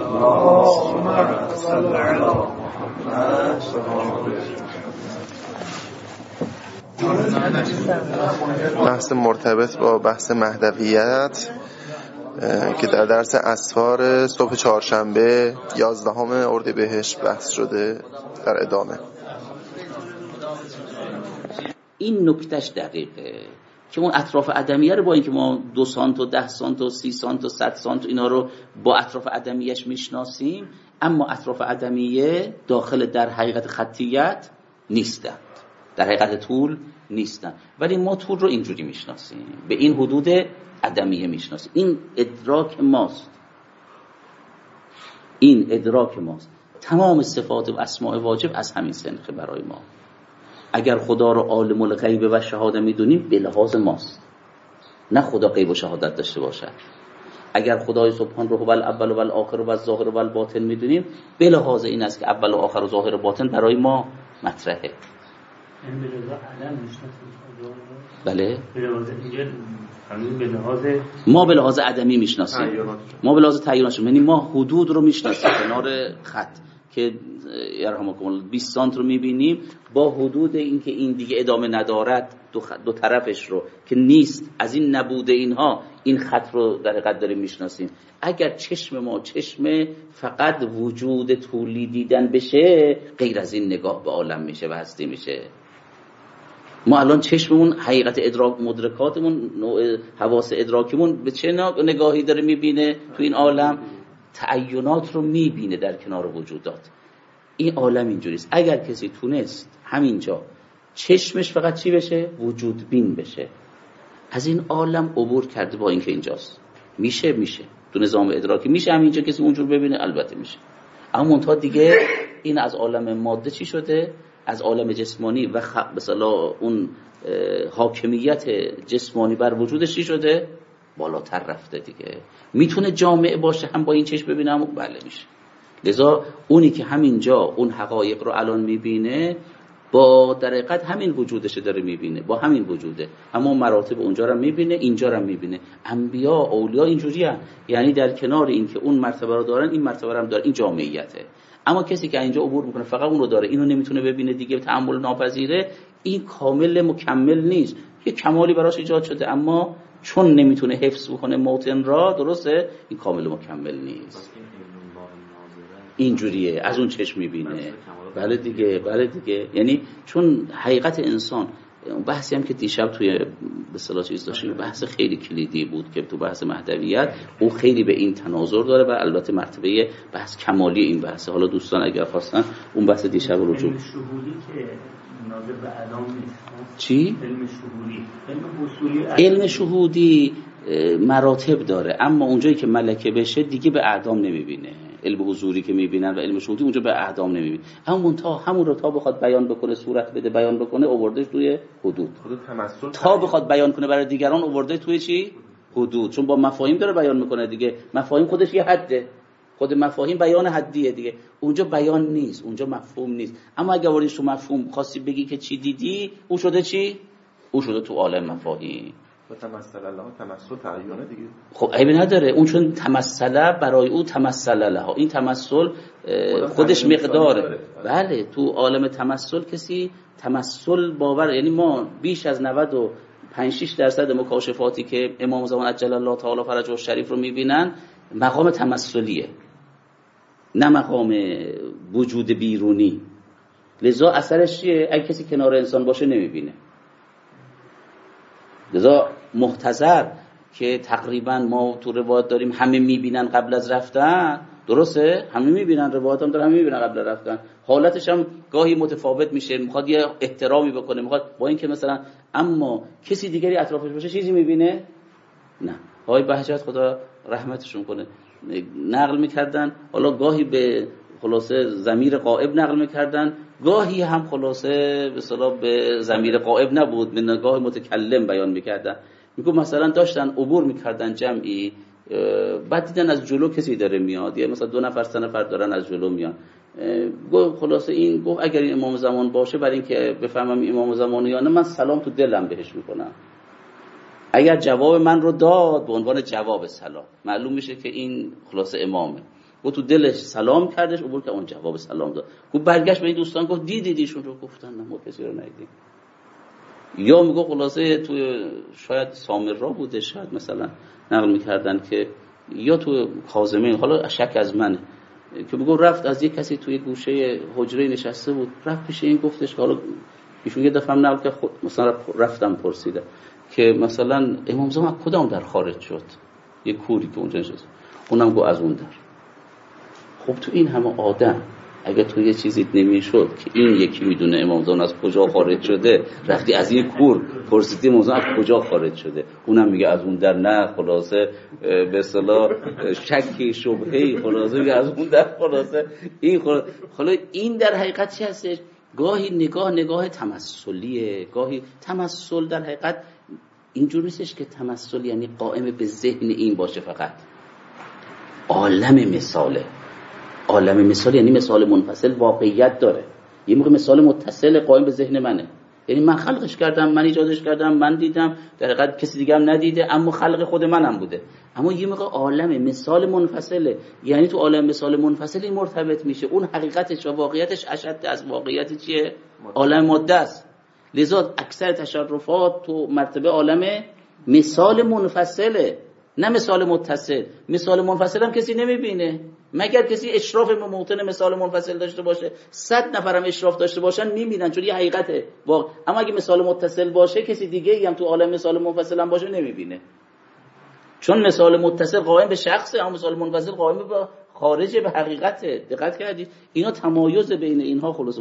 بحث مرتبط با بحث مهدویت که در درس اسفار صبح چهارشنبه 11 اردیبهشت بحث شده در ادامه. این نکتهش دقیقه که اون اطراف عدمیه رو با اینکه ما 2 سانت و 10 سانت و 30 سانت و 100 سانت اینا رو با اطراف عدمیهش میشناسیم، اما اطراف عدمیه داخل در حقیقت خطیت نیستند، در حقیقت طول نیستند، ولی ما طول رو اینجوری میشناسیم، به این حدود عدمیه میشناسیم. این ادراک ماست. تمام صفات و اسماء واجب از همین سنخه برای ما. اگر خدا رو عالم الغیب و شهاده میدونیم به لحاظ ماست، نه خدا غیب و شهادت داشته باشد. اگر خدای سبحان رو اول و آخر و ظاهر و باطن میدونیم به لحاظ این است که اول و آخر و ظاهر و باطن برای ما مطرحه. بله ما به لحاظ عدمی میشناسیم، ما به لحاظ تعییناش، یعنی ما حدود رو میشناسیم کنار خط که یرحمکم الله 20 سانت رو میبینیم با حدود این که این دیگه ادامه ندارد، دو طرفش رو که نیست، از این نبوده اینها این خط رو در حقیقت داریم میشناسیم. اگر چشم ما چشم فقط وجود طولی دیدن بشه، غیر از این نگاه به عالم میشه و هستی میشه. ما الان چشممون حقیقت ادراک مدرکاتمون، نوع حواس ادراکمون به چه نگاهی داره میبینه تو این عالم؟ تعینات رو میبینه در کنار وجودات. این عالم اینجوریست. اگر کسی تونست همینجا چشمش فقط چی بشه؟ وجود بین بشه، از این عالم عبور کرده با اینکه اینجاست. میشه تو نظام ادراکی میشه همینجا کسی اونجور ببینه، البته میشه. اما منتها دیگه این از عالم ماده چی شده؟ از عالم جسمانی و مثلا اون حاکمیت جسمانی بر وجودش چی شده؟ بالاتر رفته دیگه. میتونه جامعه باشه هم با این چشم ببینه، هم بله میشه. لذا اونی که همینجا اون حقایق رو الان میبینه با در حقیقت همین وجودش داره میبینه، با همین وجوده، اما مراتب اونجا رو میبینه، اینجا رو میبینه. انبیا اولیا اینجوریه، یعنی در کنار این که اون مرتبه رو دارن این مرتبه رو هم داره، این جامعیته. اما کسی که اینجا عبور میکنه فقط اون رو داره، اینو نمیتونه ببینه دیگه، تأمل ناپذیره، این کامل مکمل نیست. یه کمالی براش ایجاد شده اما چون نمیتونه حفظ بکنه موطن را، درسته، این کامل مکمل نیست. اینجوریه، از اون چشم میبینه. بله دیگه یعنی چون حقیقت انسان، بحثی هم که دیشب توی به اصطلاح چیز داشتیم، بحث خیلی کلیدی بود که تو بحث مهدویت او خیلی به این تناظر داره و البته مرتبه بحث کمالی این بحثه. حالا دوستان اگر خواستن اون بحث دیشب رو رجوع. علم شهودی که ناظر به اعلام نیست. چی؟ علم شهودی، علم اصولی. علم شهودی مراتب داره، اما اونجایی که ملکه بشه دیگه به اعدام نمیبینه. علم حضوری که میبینن و علم شهودی اونجا به اعدام نمیبینه. اما همون رو تا بخواد بیان بکنه، صورت بده، بیان بکنه، آورده توی حدود تمثل. تا بخواد بیان کنه برای دیگران، آورده توی چی؟ حدود. چون با مفاهیم داره بیان میکنه دیگه. مفاهیم خودش یه حده، خود مفاهیم بیان حدیه دیگه. اونجا بیان نیست، اونجا مفهوم نیست. اما اگه وردیش تو مفهوم خواستی بگی که چی دیدی، او شده چی؟ او شده تو عالم مفاهیم. و تمثل الله تمثل تعیینه دیگه. خب عیبی نداره، اون چون تمثل برای او تمثل الله، این تمثل خودش مقداره. بله تو عالم تمثل کسی تمثل باور، یعنی ما بیش از 95-6% مکاشفاتی که امام زمان عجل الله تعالی فرجه الشریف رو میبینن مقام تمثلیه، نه مقام وجود بیرونی. لذا اثرش چیه؟ اگه کسی کنار انسان باشه نمیبینه. لذا محتضر که تقریبا ما تو روایت داریم همه میبینن قبل از رفتن، درسته؟ همه میبینن، روایت هم داره همه میبینن قبل از رفتن. حالتش هم گاهی متفاوت میشه، میخواد یه احترامی بکنه، میخواد با اینکه مثلا اما کسی دیگری اطرافش باشه چیزی میبینه؟ نه. آقای بهجت خدا رحمتشون کنه نقل میکردن، حالا گاهی به خلاصه ضمیر غائب نقل میکردن، گاهی هم خلاصه به اصطلاح به ضمیر غائب نبود، به نگاه متکلم بیان میکردن. میگه مثلا داشتن عبور میکردن جمعی، بعد دیدن از جلو کسی داره میاد، یا مثلا 2 نفر 3 نفر دارن از جلو میان. گفت خلاصه این گفت اگر این امام زمان باشه، برای اینکه بفهمم امام زمانه یا نه، من سلام تو دلم بهش میکنم. اگر جواب من رو داد به عنوان جواب سلام، معلوم میشه که این خلاصه امامه. گفت تو دلش سلام کردش، عبور که اون جواب سلام داد. گفت برگشت به این دوستان گفت دیدیشون رو؟ گفتن نه ما کسی رو ندیدیم. یا میگه خلاصه تو شاید سامرا بوده، شاید مثلا نقل میکردن که یا تو کاظمین، حالا شک از منه، که میگه رفت از یک کسی توی گوشه حجره نشسته بود، رفت پیش این گفتش که حالا ایشون یه دفعه نقل که مثلا رفتم پرسیده که مثلا امام زمان کدام در خارج شد، یه کوری که اونجا نشست، اونم گفت از اون در. خب تو این همه آدم اگه تو یه چیزی نمیشد که این یکی میدونه امام زمان از کجا خارج شده، رفتی از این کور پرسیدی امام زمان از کجا خارج شده، اونم میگه از اون در، نه خلاصه به اصطلاح شکی شبهه‌ای، خلاصه میگه از اون در. خلاصه این خلاصه این در حقیقت چی هستش؟ گاهی نگاه تمثلیه، گاهی تمثل در حقیقت اینجور نیستش که تمثل یعنی قائم به ذهن این باشه فقط. عالم مثال یعنی مثال منفصل واقعیت داره. یه موقع مثال متصل قائم به ذهن منه، یعنی من خلقش کردم، من ایجادش کردم، من دیدم، در حقیقت کسی دیگه هم ندیده، اما خلق خود منم بوده. اما یه موقع عالم مثال منفصله، یعنی تو عالم مثال منفصل این مرتبط میشه، اون حقیقتش و واقعیتش اشد از واقعیت چیه؟ عالم ماده است. لذا اکثر تشرفات تو مرتبه عالم مثال منفصله، نه مثال متصل. مثال منفصل هم کسی نمیبینه مگر کسی اشراف موطن مثال منفصل داشته باشه. 100 نفر هم اشراف داشته باشن میبینن، چون یه حقیقته واقع. اما اگه مثال متصل باشه کسی دیگه هم تو عالم مثال منفصل هم باشه نمیبینه، چون مثال متصل قائم به شخصه، اما مثال منفصل قائم به خارج به حقیقته. دقت کردید؟ اینا تمایز بین اینها خلاص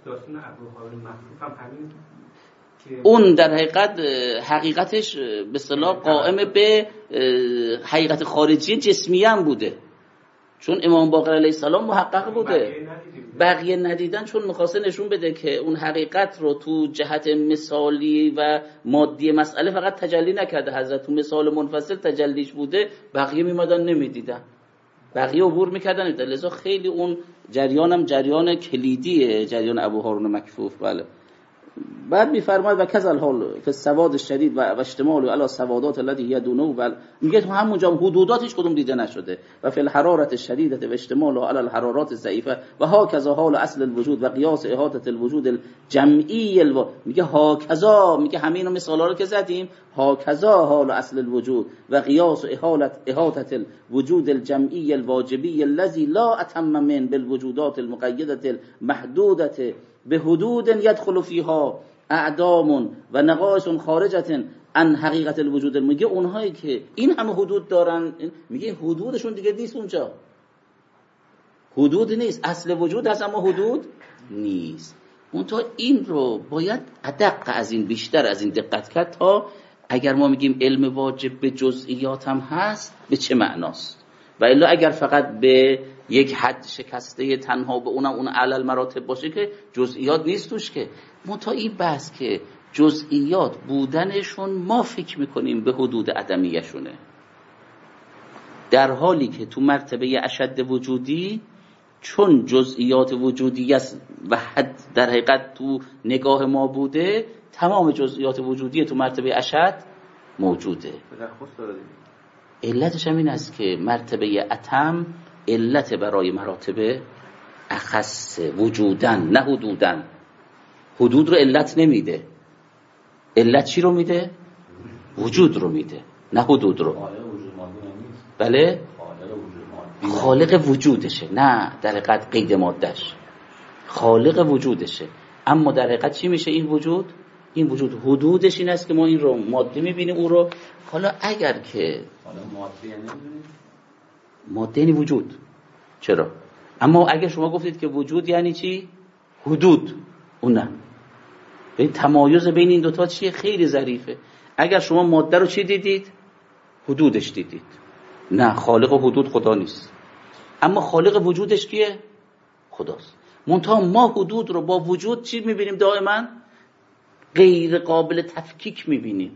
اون در حقیقت حقیقتش به اصطلاح قائم به حقیقت خارجی جسمیه هم بوده، چون امام باقر علیه السلام محقق بوده، بقیه ندیدن، چون می‌خواسته نشون بده که اون حقیقت رو تو جهت مثالی و مادی مسئله فقط تجلی نکرده حضرت، تو مثال منفصل تجلیش بوده، بقیه میمادن نمیدیدن، بقیه عبور میکردن. لذا خیلی اون جریانم جریان کلیدیه، جریان ابو هارون مکفوف. بله. بعد میفرماید و کذل حال فی السواد الشدید و اشتمال علی سوادات التي هي دونه، میگه تو همونجا حدوداتش کدوم دیده نشده، و فی الحرارت الشدیده و اشتمال علی الحرارات الضعیفه و هاکذا حال اصل الوجود و قیاس احاطه الوجود الجمعی میگه هاکذا، میگه همین مثالا رو که زدیم، هاکذا حال اصل الوجود و قیاس احاطه الوجود الجمعی الواجبی الذي لا اتم من بالوجودات المقیده المحدوده به حدود يدخل فيها اعدام و نقائص خارجه عن حقیقت الوجود. میگه اونهایی که این همه حدود دارن، میگه حدودشون دیگه نیست، اونجا حدود نیست، اصل وجود هست اما حدود نیست. اونتا این رو باید ادق از این، بیشتر از این دقت کرد تا اگر ما میگیم علم واجب به جزئیات هم هست به چه معناست، و الا اگر فقط به یک حد شکسته تنها به اونم اعلی مراتب باشه که جزئیات نیست توش. که منتها این بحث که جزئیات بودنشون ما فکر میکنیم به حدود عدمیشونه، در حالی که تو مرتبه اشد وجودی چون جزئیات وجودی است و حد در حقیقت تو نگاه ما بوده، تمام جزئیات وجودی تو مرتبه اشد موجوده. علتش هم این است که مرتبه اتم علت برای مراتب اخص وجودن نه حدودن. حدود رو علت نمیده، علت چی رو میده؟ وجود رو میده، نه حدود رو. بله؟ خالق وجودشه، نه در حقیقت قید مادهش، خالق وجودشه. اما در حقیقت چی میشه این وجود؟ این وجود حدودش این است که ما این رو ماده میبینیم، اون رو. حالا اگر که ماده یعنی وجود، چرا؟ اما اگر شما گفتید که وجود یعنی چی؟ حدود، اون نه. ببین تمایز بین این دوتا چیه؟ خیلی ظریفه. اگر شما ماده رو چی دیدید؟ حدودش دیدید. نه، خالق حدود خدا نیست، اما خالق وجودش کیه؟ خداست. منتها ما حدود رو با وجود چی میبینیم؟ دائما غیر قابل تفکیک میبینیم.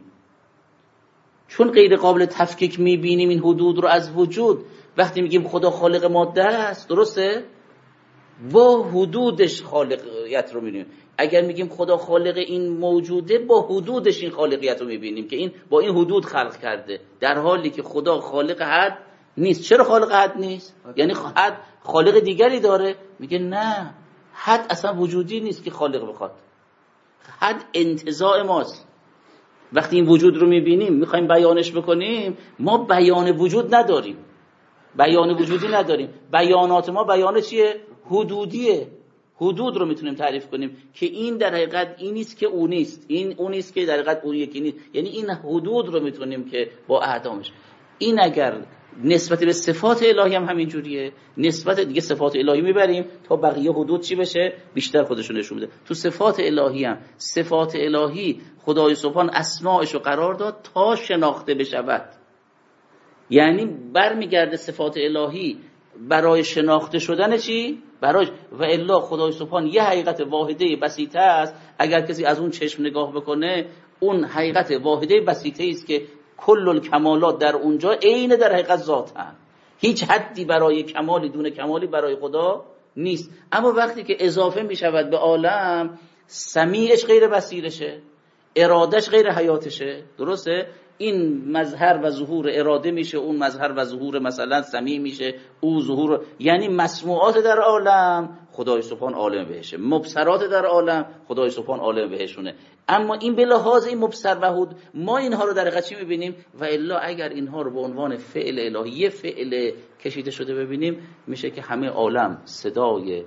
چون غیر قابل تفکیک میبینیم این حدود رو از وجود، وقتی میگیم خدا خالق ماده است، درسته؟ با حدودش خالقیت رو میبینیم. اگر میگیم خدا خالق این موجوده، با حدودش این خالقیت رو میبینیم که این با این حدود خلق کرده، در حالی که خدا خالق حد نیست. چرا خالق حد نیست؟ یعنی حد خالق دیگری داره؟ میگه نه، حد اصلا وجودی نیست که خالق بخواد. حد انتزاع ماست. وقتی این وجود رو میبینیم میخوایم بیانش بکنیم، ما بیان وجود نداریم، بیان وجودی نداریم. بیانات ما بیان چیه؟ حدودیه. حدود رو میتونیم تعریف کنیم که این در حقیقت این نیست که اون نیست، این اون نیست که در حقیقت اون یکی نیست. یعنی این حدود رو میتونیم که با اعدامش. این اگر نسبت به صفات الهی هم همین جوریه، نسبت دیگه صفات الهی میبریم تا بقیه حدود چی بشه؟ بیشتر خودشون نشون بده. تو صفات الهی هم، صفات الهی خدای سبحان اسماءش رو قرار داد تا شناخته بشود. یعنی برمیگرده صفات الهی برای شناخته شدن چی؟ برای و الا خدای سبحان یه حقیقت واحده بسیطه است. اگر کسی از اون چشم نگاه بکنه، اون حقیقت واحده بسیطه است که کل الکمالات در اونجا عین در حقیقت ذات هم. هیچ حدی برای کمالی دون کمالی برای خدا نیست. اما وقتی که اضافه می شود به عالم، سمیعش غیر بصیرشه، ارادش غیر حیاتشه، درسته؟ این مظهر و ظهور اراده میشه، اون مظهر و ظهور مثلا سمیع میشه، او ظهور، یعنی مسموعات در عالم خدای سبحان عالم بهشه، مبصرات در عالم خدای سبحان عالم بهشونه. اما این به لحاظ این مبصر و حد ما اینها رو در حقیقت چی میبینیم؟ و الا اگر اینها رو به عنوان فعل الهی، فعل کشیده شده ببینیم، میشه که همه عالم صدای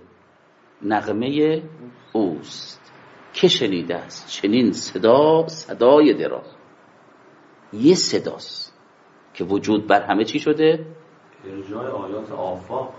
نغمه اوست که شنیده است. چنین صدای دراز، یه صداست که وجود بر همه چی شده؟ ارجاع آیات آفاق.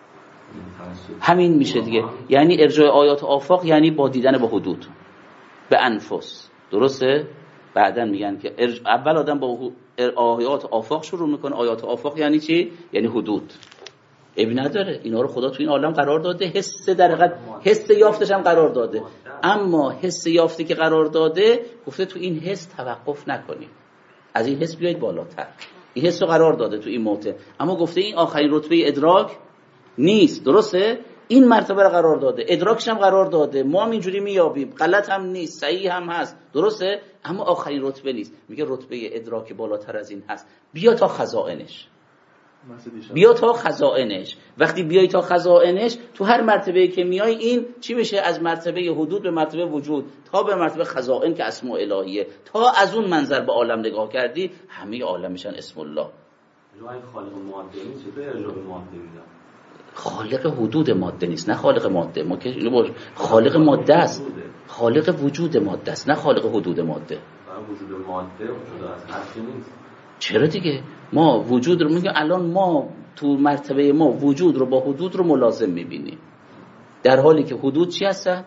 همین میشه دیگه. یعنی ارجاع آیات آفاق یعنی با دیدن با حدود، به انفس، درسته؟ بعدن میگن که اول آدم با آیات آفاق شروع میکنه. آیات آفاق یعنی چی؟ یعنی حدود. ابی نداره، اینا رو خدا تو این عالم قرار داده، حس در حقیقت حس یافتش هم قرار داده. اما حس یافته که قرار داده، گفته تو این حس توقف نکنید، از این حس بیایید بالاتر. این حس رو قرار داده تو این موطن، اما گفته این آخرین رتبه ادراک نیست، درسته؟ این مرتبه رو قرار داده، ادراکش هم قرار داده، ما هم اینجوری میابیم، غلط هم نیست، صحیح هم هست، درسته؟ اما آخرین رتبه نیست. میگه رتبه ادراک بالاتر از این هست، بیا تا خزائنش، بیا تا خزائنش. وقتی بیای تا خزائنش، تو هر مرتبه که میای این چی میشه؟ از مرتبه حدود به مرتبه وجود تا به مرتبه خزائن که اسماء الهیه. تا از اون منظر به عالم نگاه کردی، همه عالم میشن اسم الله. جای خالق ماده نیست، چطور ارجاع به ماده میدن؟ خالق حدود ماده نیست، نه خالق ماده. ما که خالق ماده است، خالق وجود ماده است، نه خالق حدود ماده. وجود ماده جدا از حد نیست. چرا دیگه؟ ما وجود رو میگم الان ما تو مرتبه ما وجود رو با حدود رو ملازم میبینیم، در حالی که حدود چی هستن؟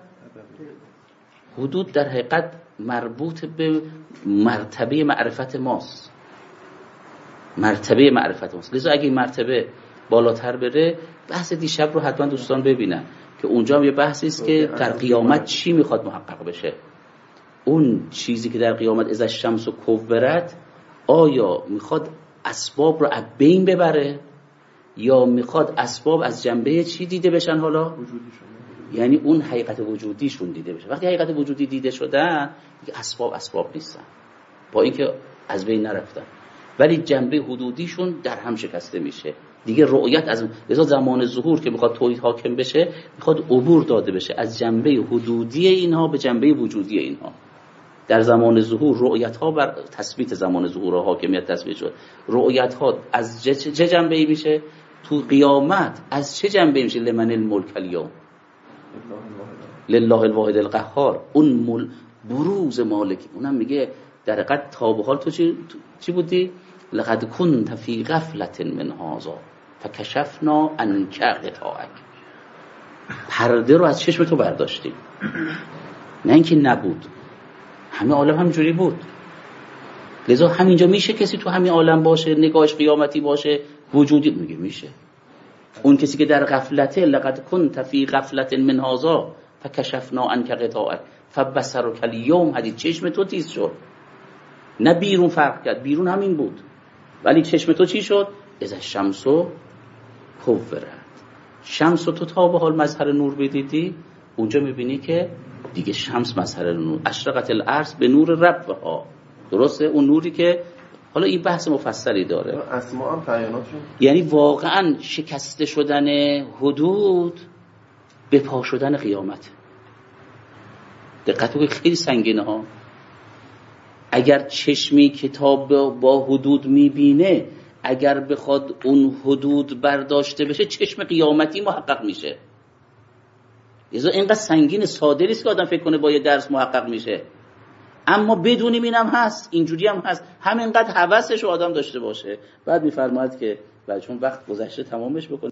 حدود در حقیقت مربوط به مرتبه معرفت ماست، مرتبه معرفت ماست. لذا اگه این مرتبه بالاتر بره، بحث دیشب رو حتما دوستان ببینن که اونجا هم یه بحثی است که در قیامت چی میخواد محقق بشه. اون چیزی که در قیامت اذا الشمس کورت، آیا میخواد اسباب رو از بین ببره یا میخواد اسباب از جنبه چی دیده بشن؟ حالا یعنی اون حقیقت وجودیشون دیده بشه. وقتی حقیقت وجودی دیده شدن، دیگه اسباب نیستن، با اینکه از بین نرفتن، ولی جنبه حدودیشون در هم شکسته میشه دیگه. رؤیت از لذا زمان ظهور که میخواد توحید حاکم بشه، میخواد عبور داده بشه از جنبه حدودی اینها به جنبه وجودی اینها. در زمان ظهور رؤیت ها بر تثبیت زمان ظهور و حاکمیت تثبیت شد. رؤیت ها از چه جنبه‌ای میشه؟ تو قیامت از چه جنبه‌ای میشه؟ لمن الملک اليوم لله الواحد القهار. اون بروز مالکی، اونم میگه در حقیقت تا به حال تو چی بودی؟ لقد كنت في غفلة من هذا فكشفنا عنك غطاءك. پرده رو از چشم تو برداشتیم، نه اینکه نبود، همه عالم همجوری بود. لذا همینجا میشه کسی تو همین عالم باشه، نگاهش قیامتی باشه، وجودی؟ میگه میشه. اون کسی که در غفلته، لقد كنت فی غفلت من هذا فکشفنا عنک غطاءک فبصرک الیوم حدید، چشم تو تیز شد، نه بیرون فرق کرد، بیرون همین بود ولی چشم تو چی شد؟ اذا الشمس کورت، شمس تو تا به حال مظهر نور بدیدی، اونجا میبینی که دیگه شمس مظهر نور، اشرقت الارض به نور ربها، درسته؟ اون نوری که حالا این بحث مفصلی داره، اسماء هم تعییناتشون، یعنی واقعا شکسته شدن حدود به پا شدن قیامت. دقت کنید خیلی سنگینه ها. اگر چشمی کتاب با حدود میبینه، اگر بخواد اون حدود برداشته بشه، چشم قیامتی محقق میشه. یعنی اینقدر سنگین، ساده نیست که آدم فکر کنه با یه درس محقق میشه. اما بدونیم اینم هست، اینجوری هم هست، همینقدر هوسش رو آدم داشته باشه. بعد میفرماید که چون وقت گذشته تمامش بکنه.